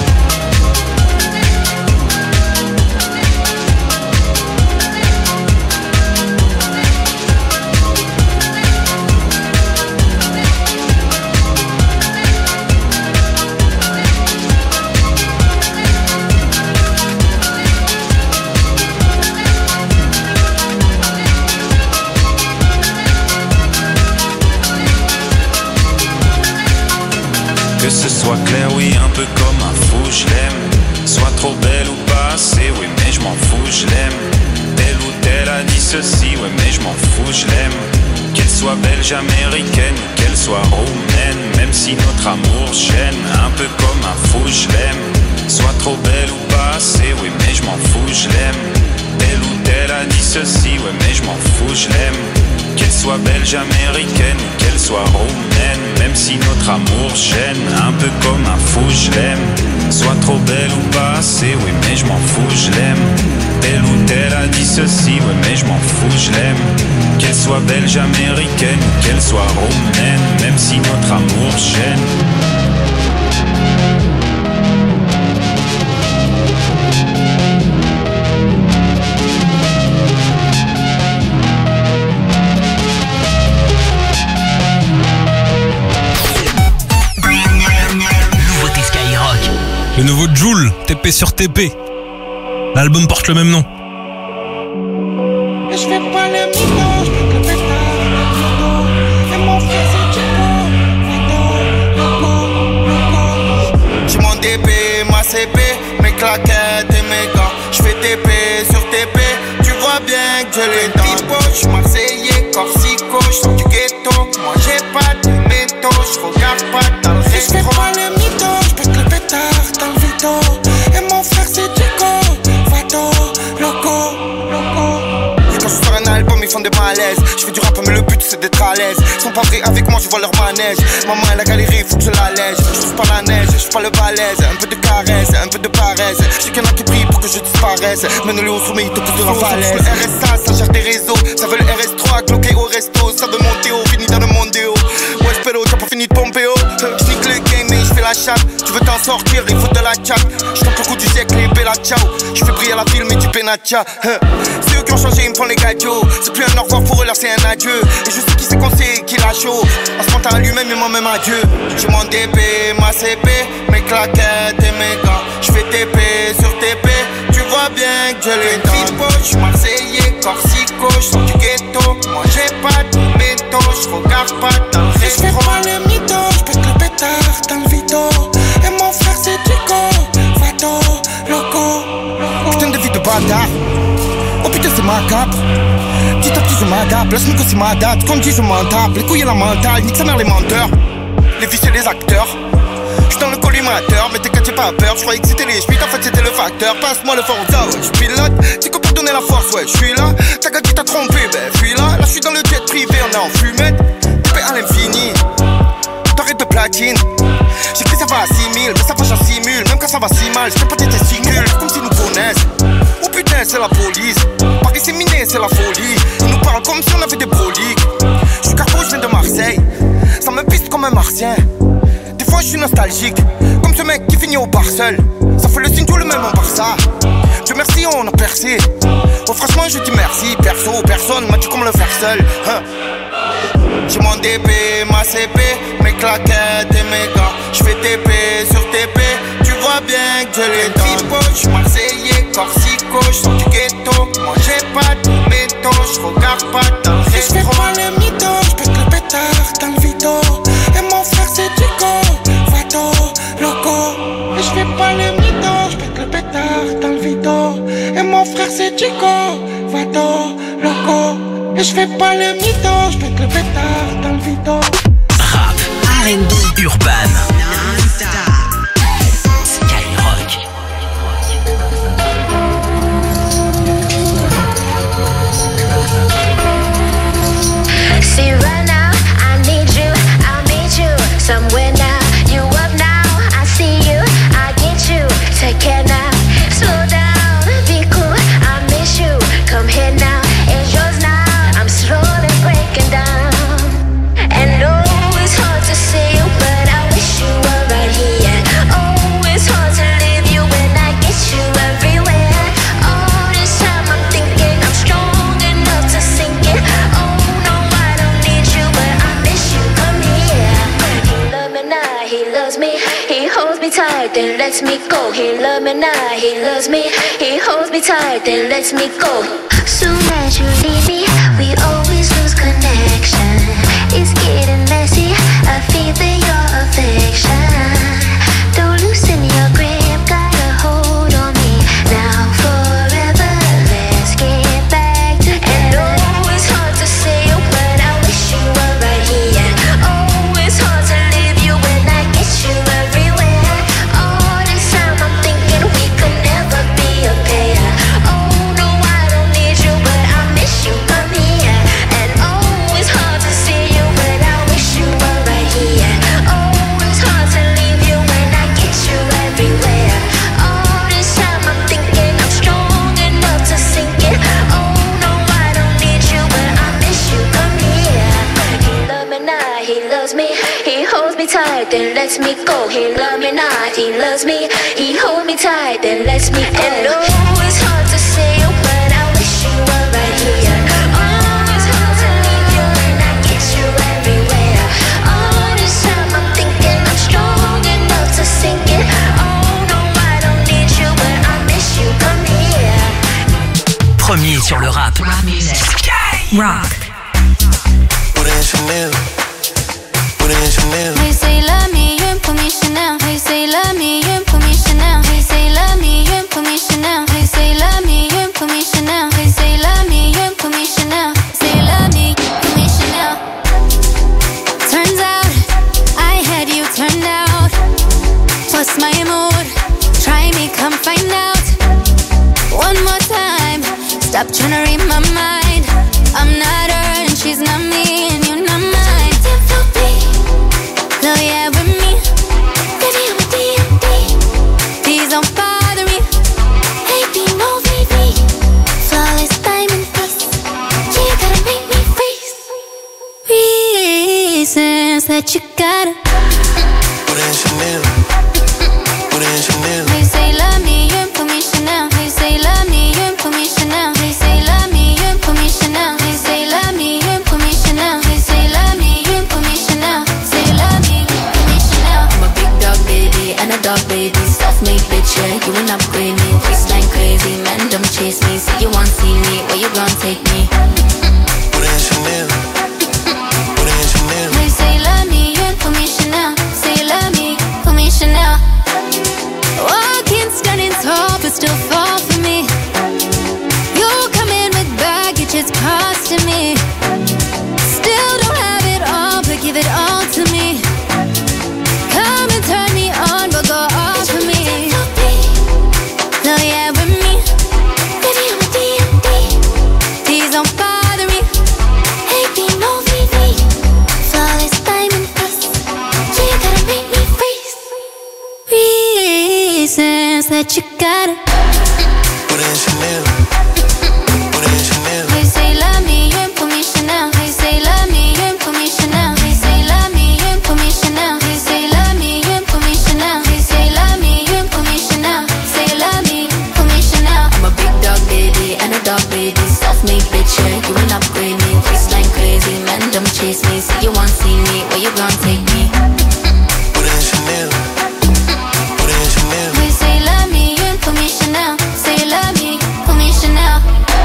Que ce soit clair, oui, un peu comme un fou, je l'aime. Soit trop belle ou pas assez, oui, mais je m'en fous, je l'aime. Telle ou telle a dit ceci, ouais, mais je m'en fous, je l'aime. Qu'elle soit belge, américaine ou qu'elle soit roumaine, même si notre amour gêne, un peu comme un fou, je l'aime. Soit trop belle ou pas assez, oui, mais je m'en fous, je l'aime. Telle ou telle a dit ceci, ouais, mais je m'en fous, je l'aime. Qu'elle soit belge, américaine ou qu'elle soit roumaine, même si notre amour gêne, un peu comme un fou, je l'aime. Soit trop belle ou pas assez, oui, mais je m'en fous, je l'aime. Telle ou telle a dit ceci, ouais, mais je m'en fous, je l'aime. Qu'elle soit belge, américaine ou qu'elle soit roumaine, même si notre amour gêne. TP sur TP. L'album porte le même nom. Et je fais pas le mytho, je pète le pétard, et mon frère c'est Chico. J'ai mon DP, ma CP, mes claquettes et mes gants. Je fais TP sur TP, tu vois bien que je les donne. Je suis marseillais, corsico, je sors du ghetto. Moi j'ai pas de métaux, je regarde pas dans le resto. Je fais pas le mytho, je pète le pétard dans le vito. Et mon frère c'est Chico, Vato, loco. Quand je sors un album, ils font des malaises. Je fais du rap, mais le but c'est d'être à l'aise. Ils sont pas vrais avec moi, je vois leur manège. Maman elle a galéré, faut que je l'allège. Je touche pas la neige, je suis pas le balèze. Un peu de caresse, un peu de paresse. Je sais qu'il y en a qui prient pour que je disparaisse. Mène-le au sommet, il te pousse de la falaise. Le RSA, ça gère des réseaux. Ça veut le RS3, cloqué au resto. Ça veut monter haut, fini dans le mondéo. Ouais, spélo, t'as pas fini de pomper haut. Je nique le game et je fais la chatte. Tu veux t'en sortir, il faut de la chat. Je tape le coup du siècle et bella ciao. Je fais briller la ville, mais du penacha. C'est eux qui ont changé, ils me font les gadgets. C'est plus un au revoir pour eux, là c'est un adieu. Et je sais qui c'est qu'on sait, qui l'a chaud. En ce moment à lui-même et moi-même adieu. J'ai mon DP, ma CP, mes claquettes et mes gants. Je fais TP sur TP, tu vois bien que je les donne. Je suis marseillais, corsico, je sors du ghetto. Moi j'ai pas de métaux, je regarde pas dans le resto. Je fais pas le mytho, je pète le pétard dans le vito. Et mon frère c'est Chico, Vato, loco. Putain de vie de bâtard. Oh putain c'est macabre. Petit à petit je m'adapte, laisse-moi que c'est ma date. Comme dit je m'en tape, les couilles et la mentale. Nique sa mère les menteurs, les vicieux les acteurs. J'suis dans le collimateur, mais t'inquiète j'ai pas peur. J'croyais que c'était les schmitt, en fait c'était le facteur. Passe-moi le Forza, ouais, j'pilote. C'est que pour donner la force, ouais, j'suis là. Ta gueule qui t'a trompé, ben fuis là. Là j'suis dans le jet privé, on est en fumette. TP à l'infini, t'arrêtes de platine. J'écris ça va à 6000, mais ça va j'en simule. Même quand ça va si mal, j'fais pas tes testicules. Comme s'ils nous connaissent. Oh putain c'est la police. Paris c'est miné, c'est la folie. Ils nous parlent comme si on avait des broliques. J'suis carbo, j'viens de Marseille. Ça me piste comme un martien. Des fois je suis nostalgique, comme ce mec qui finit au bar seul. Ça fait le signe tout le même en Barça. Dieu merci on a percé. Oh franchement je dis merci. Perso, personne m'a dit comment le faire seul, hein. J'ai mon DP, ma CP, mes claquettes et mes gants. J'fais TP sur TP, tu vois bien que je les donne. J'suis marseillais, corsico, j'sors du ghetto. Moi j'ai pas de métaux, j'regarde pas dans le resto. J'fais pas le mytho, j'pète le pétard dans le vito. Et mon frère c'est Chico, Vato, loco. Et j'fais pas le mytho, j'pète le pétard dans le vito. Et mon frère c'est Chico, Vato, loco. Et j'fais pas le mytho, j'pète le pétard dans le vito. Rap, R&B, urban, Skyrock. See right now, I need you, I'll meet you somewhere now. You up now, I see you, I get you. Take care now, slow down, be cool, I miss you. Come here now, it's yours now. I'm slowly breaking down. And no, it's hard to see you, but I wish you were right here. Oh, it's hard to leave you when I get you everywhere. All this time I'm thinking I'm strong enough to sink it. Oh no, I don't need you, but I miss you. Come here. He loves me now, he loves me. He holds me tight, then lets me go. He loves me now, he loves me. He holds me tight, then lets me go. Soon as you leave me, we always lose connection. It's getting messy, I feel your affection. Don't loosen your grip, got a hold on me. Now forever, let's get back together. And oh, it's hard to say you, but I wish you were right here. Oh, it's hard to leave you when I get you everywhere. All this time I'm thinking we could never be a pair. Oh no, I don't need you, but I miss you. Come here. And oh, it's hard to see you, but I wish you were right here. Oh, it's hard to leave you when I get you everywhere. All this time I'm thinking I'm strong enough to sink it. Oh no, I don't need you, but I miss you. Come here. He loves me now, he loves me. He holds me tight, then lets me go. He loves me now, he loves me. He holds me tight, then lets me go. And oh, it's hard to say you, but I wish you were right here. Oh, it's hard to leave you when I get you everywhere. All this time I'm thinking I'm strong enough to sink it. Oh no, I don't need you, premiers sur le rap. Rock. Hey, say love me, you ain't put me Chanel. Hey, say love me, you ain't put me Chanel. Hey, say love me, you ain't put me Chanel. Hey, say love me, you ain't put me Chanel. Hey, say love me, you ain't put me Chanel. Say love me, put me Chanel. Turns out I had you turned out. Plus my mood, try me, come find out. One more time, stop trying to read my mind. I'm not her and she's not me and you're not mine. So yeah, with me, baby, I'm a D&D. Please don't bother me. Hey, be no baby. Flawless diamond piece. Yeah, you gotta make me freeze. Reasons that you gotta put in Chanel. Put in Chanel. Hey, say love me, you ain't put me Chanel. Hey, say love me, you ain't put me Chanel. Hey, say love me, you ain't put me Chanel. Hey, say love me, you ain't put me Chanel. Hey, say love me, you ain't put me Chanel. Say love me. And a dog baby, self-made bitch, yeah, you ain't upgrade me. Waistline crazy, man, don't chase me. Say you want see me, where you gon' take me? Put in Chanel. Put in Chanel. Hey, say love me, you ain't put me Chanel. Say love me, put me Chanel. Walking, standing tall, but still fall for me. You come in with baggage, it's costing me. Still don't have it all, but give it all to me. Come and turn me on, but go off for me. So yeah, with me, baby, I'm a D&D. Please don't bother me. Hey, be no VV. Flawless diamond piece. Yeah, you gotta make me freeze. Reasons that you gotta put in Chanel. Put in Chanel. Hey, say love me, you ain't put me Chanel. Hey, say love me, you ain't put me Chanel. Hey, say love me, you ain't put me Chanel. Hey, say love me, you ain't put me Chanel. Hey, say love me, you ain't put me Chanel. Say love me, put me Chanel. I'm a big dog baby and a dog baby, self-made bitch, yeah, you ain't upgrade me. Waistline crazy, man, don't chase me. Say you want see me, where you gon' take me? Put in Chanel. Put in Chanel. Hey, say love me, you ain't put me Chanel. Say love me, put me Chanel.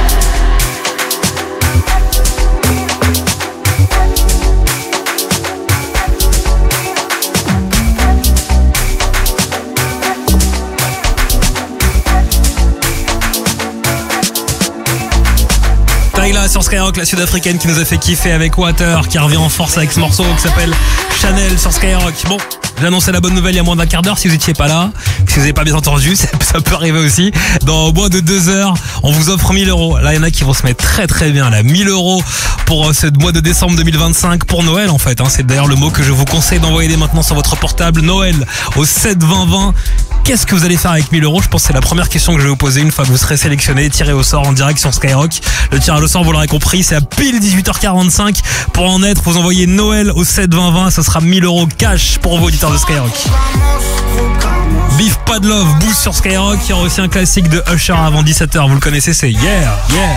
Tyla sur Skyrock, la sud-africaine qui nous a fait kiffer avec Water, qui revient en force avec ce morceau qui s'appelle Chanel sur Skyrock. Bon, j'ai annoncé la bonne nouvelle il y a moins d'un quart d'heure. Si vous étiez pas là, si vous n'avez pas bien entendu, ça peut arriver aussi. Dans moins de 2 heures, on vous offre 1000 €. Là, il y en a qui vont se mettre très très bien. Là, 1000 € pour ce mois de décembre 2025, pour Noël en fait. C'est d'ailleurs le mot que je vous conseille d'envoyer dès maintenant sur votre portable. Noël au 7 20 20. Qu'est-ce que vous allez faire avec 1000 €? Je pense que c'est la première question que je vais vous poser une fois que vous serez sélectionné, tiré au sort en direct sur Skyrock. Le tirage au sort, vous l'aurez compris, c'est à pile 18h45. Pour en être, vous envoyez Noël au 7 20 20. Ce sera 1000 € cash pour vos auditeurs de Skyrock. Beef Pas de Love, boost sur Skyrock. Il y aura aussi un classique de Usher avant 17h. Vous le connaissez, c'est Yeah, Yeah.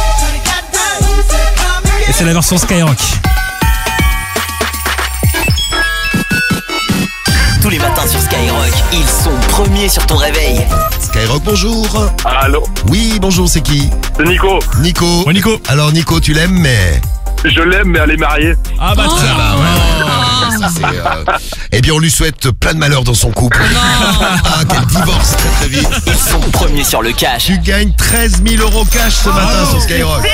Et c'est la version Skyrock. Tous les matins sur Skyrock, ils sont premiers sur ton réveil. Skyrock, bonjour. Allô. Oui, bonjour, c'est qui? C'est Nico. Nico. Ouais, Nico. Alors Nico, tu l'aimes, mais... Je l'aime, mais elle est mariée. Ah bah Eh bien, on lui souhaite plein de malheur dans son couple. Qu'elle divorce très très vite. Ils sont premiers sur le cash. Tu gagnes 13 000 € cash ce matin sur Skyrock.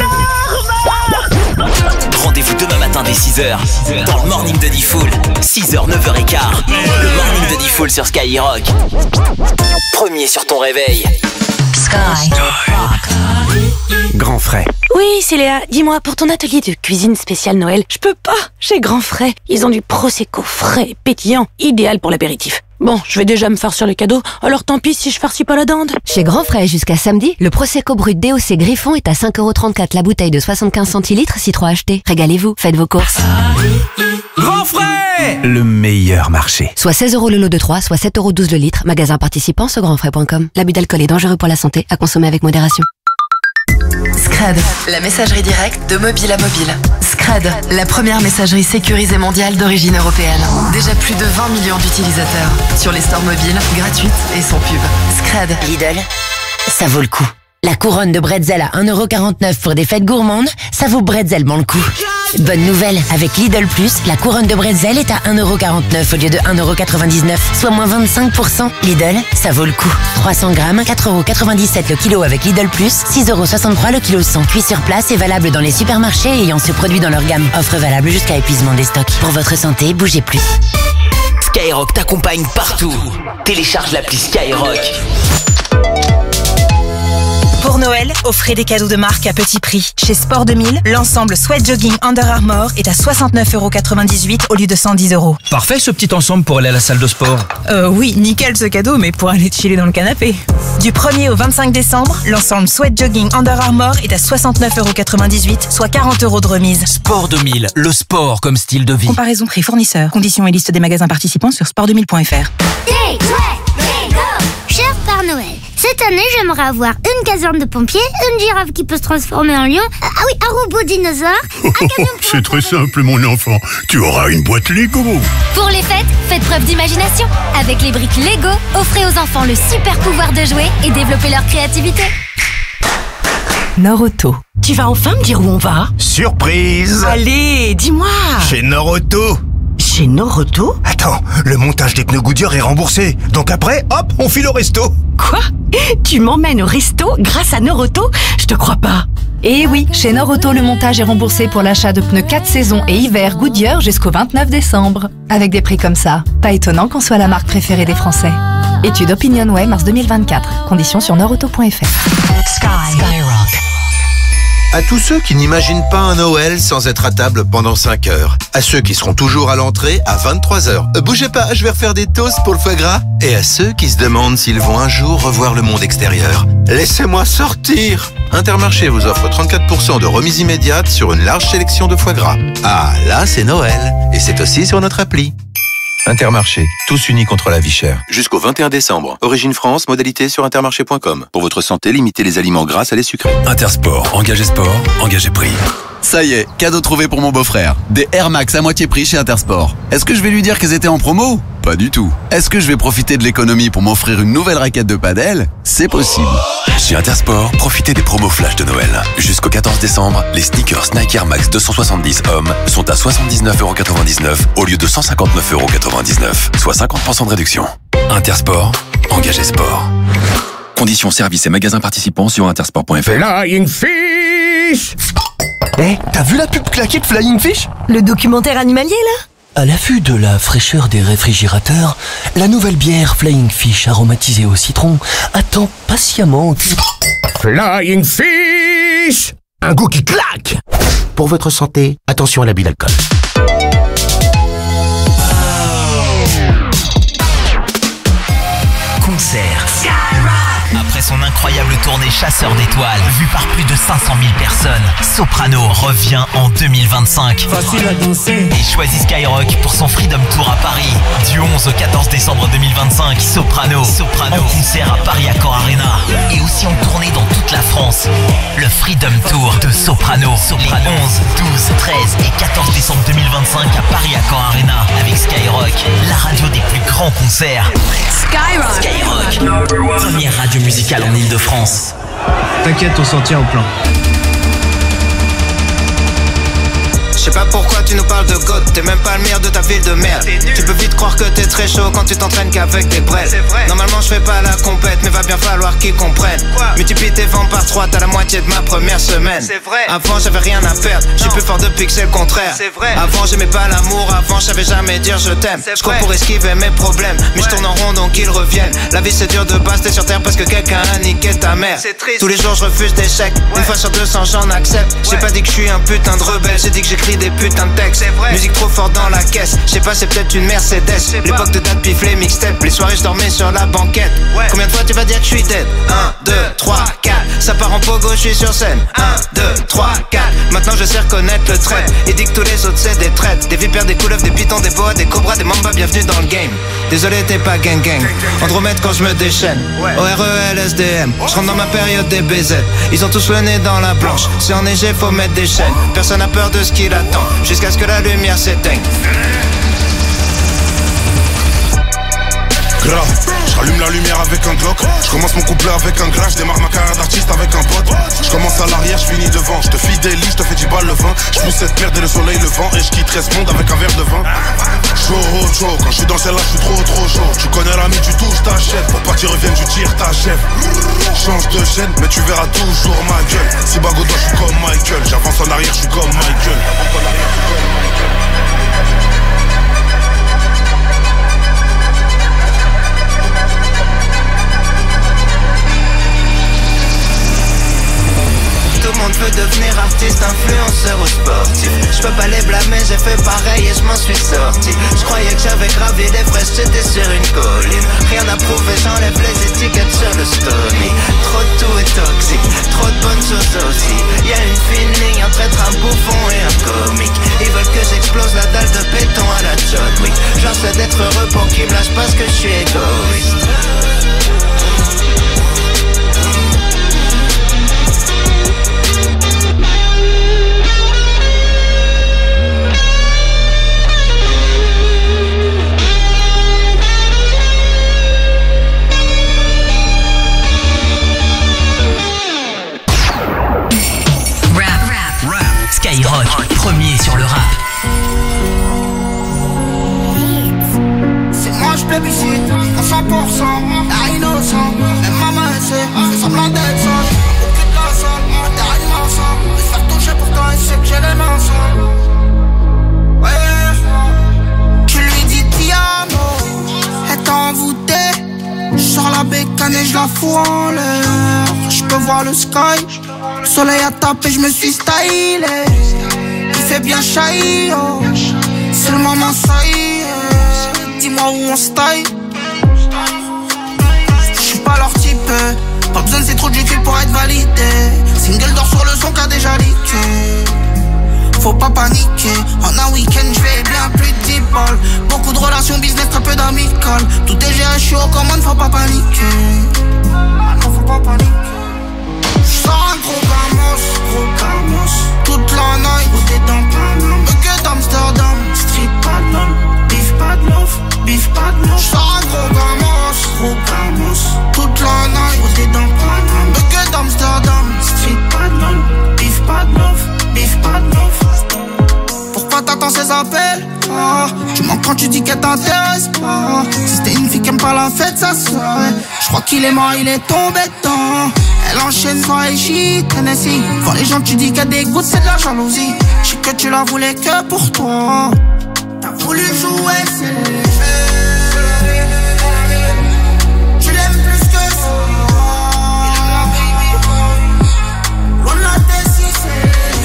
Rendez-vous demain matin dès 6h dans le Morning de Diffoul. 6h, 9h15. Le Morning de Diffoul sur Skyrock. Premier sur ton réveil. Sky. Grand Frais. Oui, c'est Léa. Dis-moi, pour ton atelier de cuisine spéciale Noël, je peux pas. Chez Grand Frais, ils ont du prosecco frais et pétillant, idéal pour l'apéritif. Bon, je vais déjà me farcir les cadeaux, alors tant pis si je farcis pas la dinde. Chez Grand Frais, jusqu'à samedi, le Prosecco brut DOC Griffon est à 5,34 € la bouteille de 75 centilitres, si 3 achetés. Régalez-vous, faites vos courses. Grand Frais, le meilleur marché. Soit 16 € le lot de 3, soit 7,12 € le litre. Magasin participant sur grandfrais.com. L'abus d'alcool est dangereux pour la santé, à consommer avec modération. Scred, la messagerie directe de mobile à mobile. Scred, la première messagerie sécurisée mondiale d'origine européenne. Déjà plus de 20 millions d'utilisateurs. Sur les stores mobiles, gratuites et sans pub. Scred. Lidl, ça vaut le coup. La couronne de bretzel à 1,49€ pour des fêtes gourmandes, ça vaut bretzelment le coup. Bonne nouvelle, avec Lidl Plus, la couronne de bretzel est à 1,49€ au lieu de 1,99€, soit moins 25%. Lidl, ça vaut le coup. 300 grammes, 4,97€ le kilo avec Lidl Plus, 6,63€ le kilo 100. Cuit sur place et valable dans les supermarchés ayant ce produit dans leur gamme. Offre valable jusqu'à épuisement des stocks. Pour votre santé, bougez plus. Skyrock t'accompagne partout. Télécharge l'appli Skyrock. Pour Noël, offrez des cadeaux de marque à petit prix. Chez Sport 2000, l'ensemble Sweat Jogging Under Armour est à 69,98€ au lieu de 110€. Parfait ce petit ensemble pour aller à la salle de sport. Oui, nickel ce cadeau, mais pour aller chiller dans le canapé. Du 1er au 25 décembre, l'ensemble Sweat Jogging Under Armour est à 69,98€, soit 40€ de remise. Sport 2000, le sport comme style de vie. Comparaison prix fournisseur. Conditions et liste des magasins participants sur sport2000.fr. Cher Père Noël, cette année, j'aimerais avoir une caserne de pompiers, une girafe qui peut se transformer en lion, un robot dinosaure, un camion... C'est très simple, mon enfant. Tu auras une boîte Lego. Pour les fêtes, faites preuve d'imagination. Avec les briques Lego, offrez aux enfants le super pouvoir de jouer et développer leur créativité. Norauto. Tu vas enfin me dire où on va? Surprise! Allez, dis-moi! Chez Norauto. Chez Norauto? Attends, le montage des pneus Goodyear est remboursé. Donc après, hop, on file au resto. Quoi? Tu m'emmènes au resto grâce à Norauto? Je te crois pas. Et oui, chez Norauto, le montage est remboursé pour l'achat de pneus 4 saisons et hiver Goodyear jusqu'au 29 décembre. Avec des prix comme ça, pas étonnant qu'on soit la marque préférée des Français. Étude Opinionway, mars 2024. Conditions sur norauto.fr. Skyrock. À tous ceux qui n'imaginent pas un Noël sans être à table pendant 5 heures. À ceux qui seront toujours à l'entrée à 23h. Bougez pas, je vais refaire des toasts pour le foie gras. Et à ceux qui se demandent s'ils vont un jour revoir le monde extérieur. Laissez-moi sortir. Intermarché vous offre 34% de remise immédiate sur une large sélection de foie gras. Ah, là c'est Noël. Et c'est aussi sur notre appli. Intermarché, tous unis contre la vie chère. Jusqu'au 21 décembre. Origine France, modalité sur intermarché.com. Pour votre santé, limitez les aliments gras à les sucrés. Intersport, engagez sport, engagez prix. Ça y est, cadeau trouvé pour mon beau-frère. Des Air Max à moitié prix chez Intersport. Est-ce que je vais lui dire qu'elles étaient en promo? Pas du tout. Est-ce que je vais profiter de l'économie pour m'offrir une nouvelle raquette de padel? C'est possible. Chez Intersport, profitez des promos flash de Noël. Jusqu'au 14 décembre, les sneakers Nike Air Max 270 hommes sont à 79,99€ au lieu de 159,99€, soit 50% de réduction. Intersport, engagez sport. Conditions, services et magasins participants sur intersport.fr. Flying Fish. T'as vu la pub claquée de Flying Fish? Le documentaire animalier, là? À l'affût de la fraîcheur des réfrigérateurs, la nouvelle bière Flying Fish aromatisée au citron attend patiemment. Flying Fish. Un goût qui claque. Pour votre santé, attention à l'abus d'alcool. Concert. Après son incroyable tournée Chasseur d'étoiles, vue par plus de 500 000 personnes, Soprano revient en 2025. Facile à danser. Et choisit Skyrock pour son Freedom Tour à Paris. Du 11 au 14 décembre 2025, Soprano en concert à Paris Accor Arena. Et aussi en tournée dans toute la France. Le Freedom Tour de Soprano. Les 11, 12, 13 et 14 décembre 2025 à Paris Accor Arena. Avec Skyrock, la radio des plus grands concerts. Skyrock, première radio musicale en Ile-de-France. T'inquiète, on s'en tient au plan. Je sais pas pourquoi tu nous parles de God, t'es même pas le meilleur de ta ville de merde. Tu peux vite croire que t'es très chaud quand tu t'entraînes qu'avec des braises. Normalement je fais pas la compète, mais va bien falloir qu'ils comprennent. Multiplie tes ventes par 3, t'as la moitié de ma première semaine. Avant j'avais rien à perdre, j'suis plus fort depuis que c'est le contraire. Avant j'aimais pas l'amour, avant je savais jamais dire je t'aime. Je cours pour esquiver mes problèmes, mais je tourne en rond donc ils reviennent. La vie c'est dur de base, t'es sur terre parce que quelqu'un a niqué ta mère. Tous les jours je refuse d'échecs, une fois sur 200 j'en accepte. J'ai pas dit que je suis un putain de rebelle, j'ai dit que j'écris des putains de textes. Musique trop fort dans la caisse, je sais pas, c'est peut-être une Mercedes. L'époque de date pif, les mixtapes, les soirées je dormais sur la banquette. Combien de fois tu vas dire que je suis dead? 1, 2, 3, 4, ça part en pogo, je suis sur scène. 1, 2, 3, 4, maintenant je sais reconnaître le trait. Et dit que tous les autres c'est des traites. Des vipères, des couleuvres, des pitons, des boas, des cobras, des mambas, bienvenue dans le game. Désolé t'es pas gang gang, Andromède quand je me déchaîne. ORELSDM, je rentre dans ma période des BZ. Ils ont tous le nez dans la blanche, c'est enneigé faut mettre des chaînes. Personne n'a peur de ce qu'il attend, jusqu'à ce que la lumière s'éteigne. Je J'allume la lumière avec un Glock. Je commence mon couplet avec un gras. Je démarre ma carrière d'artiste avec un pote. Je commence à l'arrière, je finis devant. Je te fidélise, je te fais 10 balles le vin. Je pousse cette merde et le soleil le vent. Et je quitterai ce monde avec un verre de vin. Chaud, quand je suis dans celle-là, je suis trop chaud. Tu connais l'ami, tu touches ta chaîne. Pour pas que tu reviennes, tu tires ta chef. Change de chaîne, mais tu verras toujours ma gueule. Si Bagodo, je suis comme Michael. J'avance en arrière, je suis comme Michael. Tout le monde veut devenir artiste, influenceur ou sportif. Je peux pas les blâmer, j'ai fait pareil et je m'en suis sorti. Je croyais que j'avais gravé l'Everest, j'étais sur une colline. Rien à prouver, j'enlève les étiquettes sur le Stony. Trop de tout est toxique, trop de bonnes choses aussi. Y'a une fine ligne entre être un bouffon et un comique. Ils veulent que j'explose la dalle de béton à la John Wick. J'essaie d'être heureux pour qu'ils me lâchent parce que je suis égoïste. Skyrock, premier sur le rap. C'est moi je babysit, à 100%, à innocent. Même maman elle sait, c'est semblant d'être sage. Aucune de la salle, on termine ensemble. Je vais faire toucher pourtant elle sait que j'ai les mains sales. Ouais, tu lui dis Tiamo, elle t'a envoûté. Je sors la bécane et je la fous en l'air. Je peux voir le sky. Le soleil a tapé, je me suis stylé. Il fait bien chahi, oh. C'est le moment, ça y est. Dis-moi où on se taille. J'suis pas leur type. Pas besoin de c'est trop du cul pour être validé. Single d'or sur le son qu'a déjà leaké. Faut pas paniquer. En un week-end, j'vais bien plus de 10 balles. Beaucoup de relations business, très peu d'amical. Tout est géré, j'suis aux commandes, faut pas paniquer. Non, faut pas paniquer. J'sors un gros gamos, toute la night, où t'es dans Paname. Que d'Amsterdam, street pas de lol, beef pas de love. J'sors un gros gamos, toute la night, où t'es dans Paname. Que d'Amsterdam, street pas de lol, beef pas de love. Pourquoi t'attends ces appels? Tu mens quand tu dis qu'elle t'intéresse pas. Si c'était une fille qui aime pas la fête, ça serait. J'crois qu'il est mort, il est tombé dedans. Elle enchaîne soirée shit, Tennessee. Quand les gens tu dis qu'elle dégoûte, c'est de la jalousie. J'sais que tu la voulais que pour toi. T'as voulu jouer, c'est le jeu. Tu l'aimes plus que ça. Loin de la tête, si c'est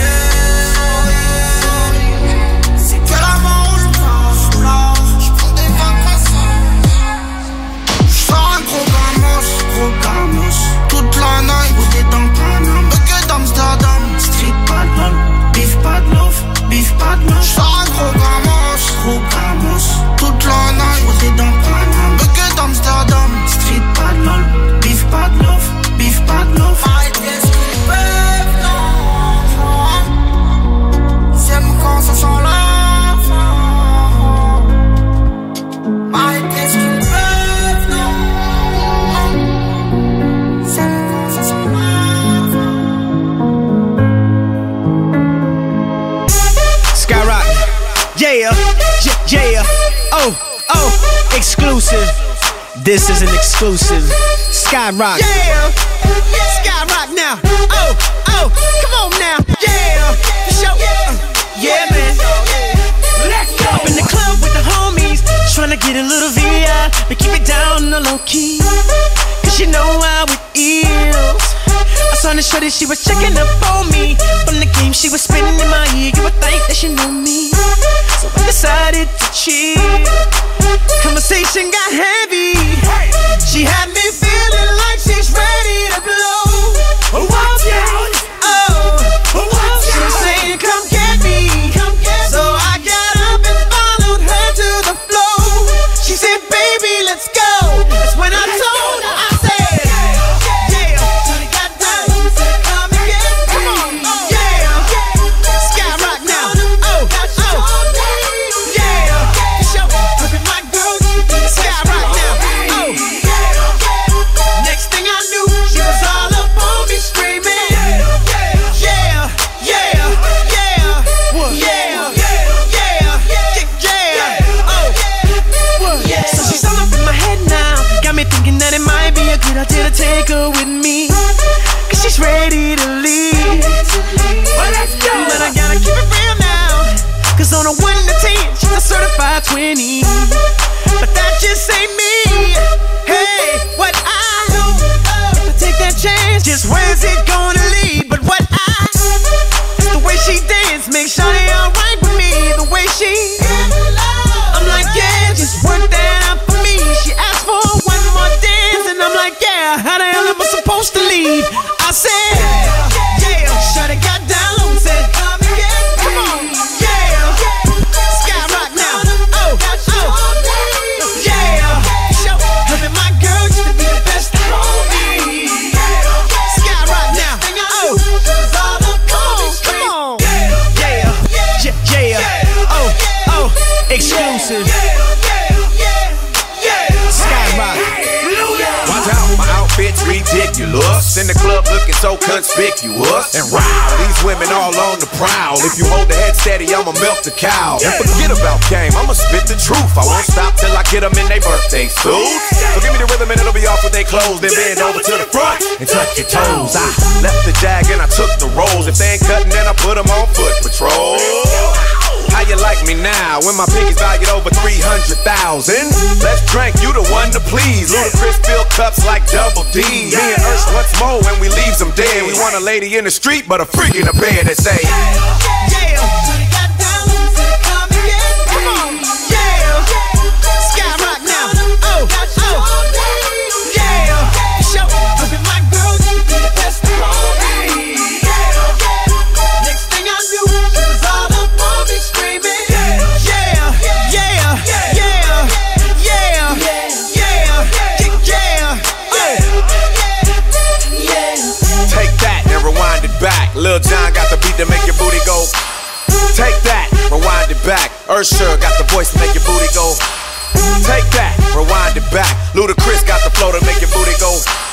mieux. C'est que la mort ou le passe là. J'prends des vacances. J'sors un gros gamos. Toute la night, où t'es dans Paname. Que d'Amsterdam, street pas de lol, beef pas de love. J'sors un gros gamos. Toute la night, où t'es dans Paname. Que d'Amsterdam, street pas de lol, beef pas de love. I guess qu'ils peuvent, non. Ils aiment quand ça sent la fin. I guess qu'ils peuvent, non. Skyrock, yeah, oh, exclusive. This is an exclusive. Skyrock, yeah, Skyrock now. Oh, come on now, yeah, show, yeah, man. Let's go. Up in the club with the homies, tryna get a little VI, but keep it down on the low key. Cause you know how it is. I saw the shorty, she was checking up on me. From the game, she was spinning in my ear. You would think that she knew me. So I decided to cheat. Conversation got heavy. She had me feeling like she's ready to blow. Watch out. She was saying, come get me. So I got up and followed her to the floor. She said, baby, let's go. That's when I told her, I said, Skyrock now. Yeah. Show, my girl. Skyrock now. by 20. But that just ain't me. Hey, what I know, if I take that chance, just where's it gonna lead? But what the way she dance makes Shawty alright with me. The way she, I'm like, yeah, just work that out for me. She asked for one more dance, and I'm like, yeah, how the hell am I supposed to leave? I said, yeah, Shawty got down low, said, come on, yeah, Skyrock now, oh, yeah, show, loving my girl used to be the best for me. Skyrock now, oh, come on, yeah, oh, exclusive, Skyrock. Watch out, my outfit's ridiculous. In the club looking so conspicuous. And wow, these women all on the prowl. If you hold the head steady, I'ma milk the cow. And forget about game, I'ma spit the truth. I won't stop till I get them in their birthday suits. So give me the rhythm and it'll be off with their clothes. Then bend over to the front and touch your toes. I left the jag and I took the rolls. If they ain't cutting, then I put them on foot patrol. How you like me now when my piggy's valued over 300,000? Let's drink, you the one to please. Ludacris fill cups like Double D. Me and Ursh once more when we leaves them dead. We want a lady in the street, but a freak in the bed that say, yeah, come on, yeah, Skyrock now, oh, yeah, show, hoping my girl you be the best for me. Next thing I knew, she was all up on me screaming, Take that and rewind it back. Lil Jon got the beat to make your booty go. Take that, rewind it back. Usher got the voice to make your booty go. Take that, rewind it back. Ludacris got the flow to make your booty go.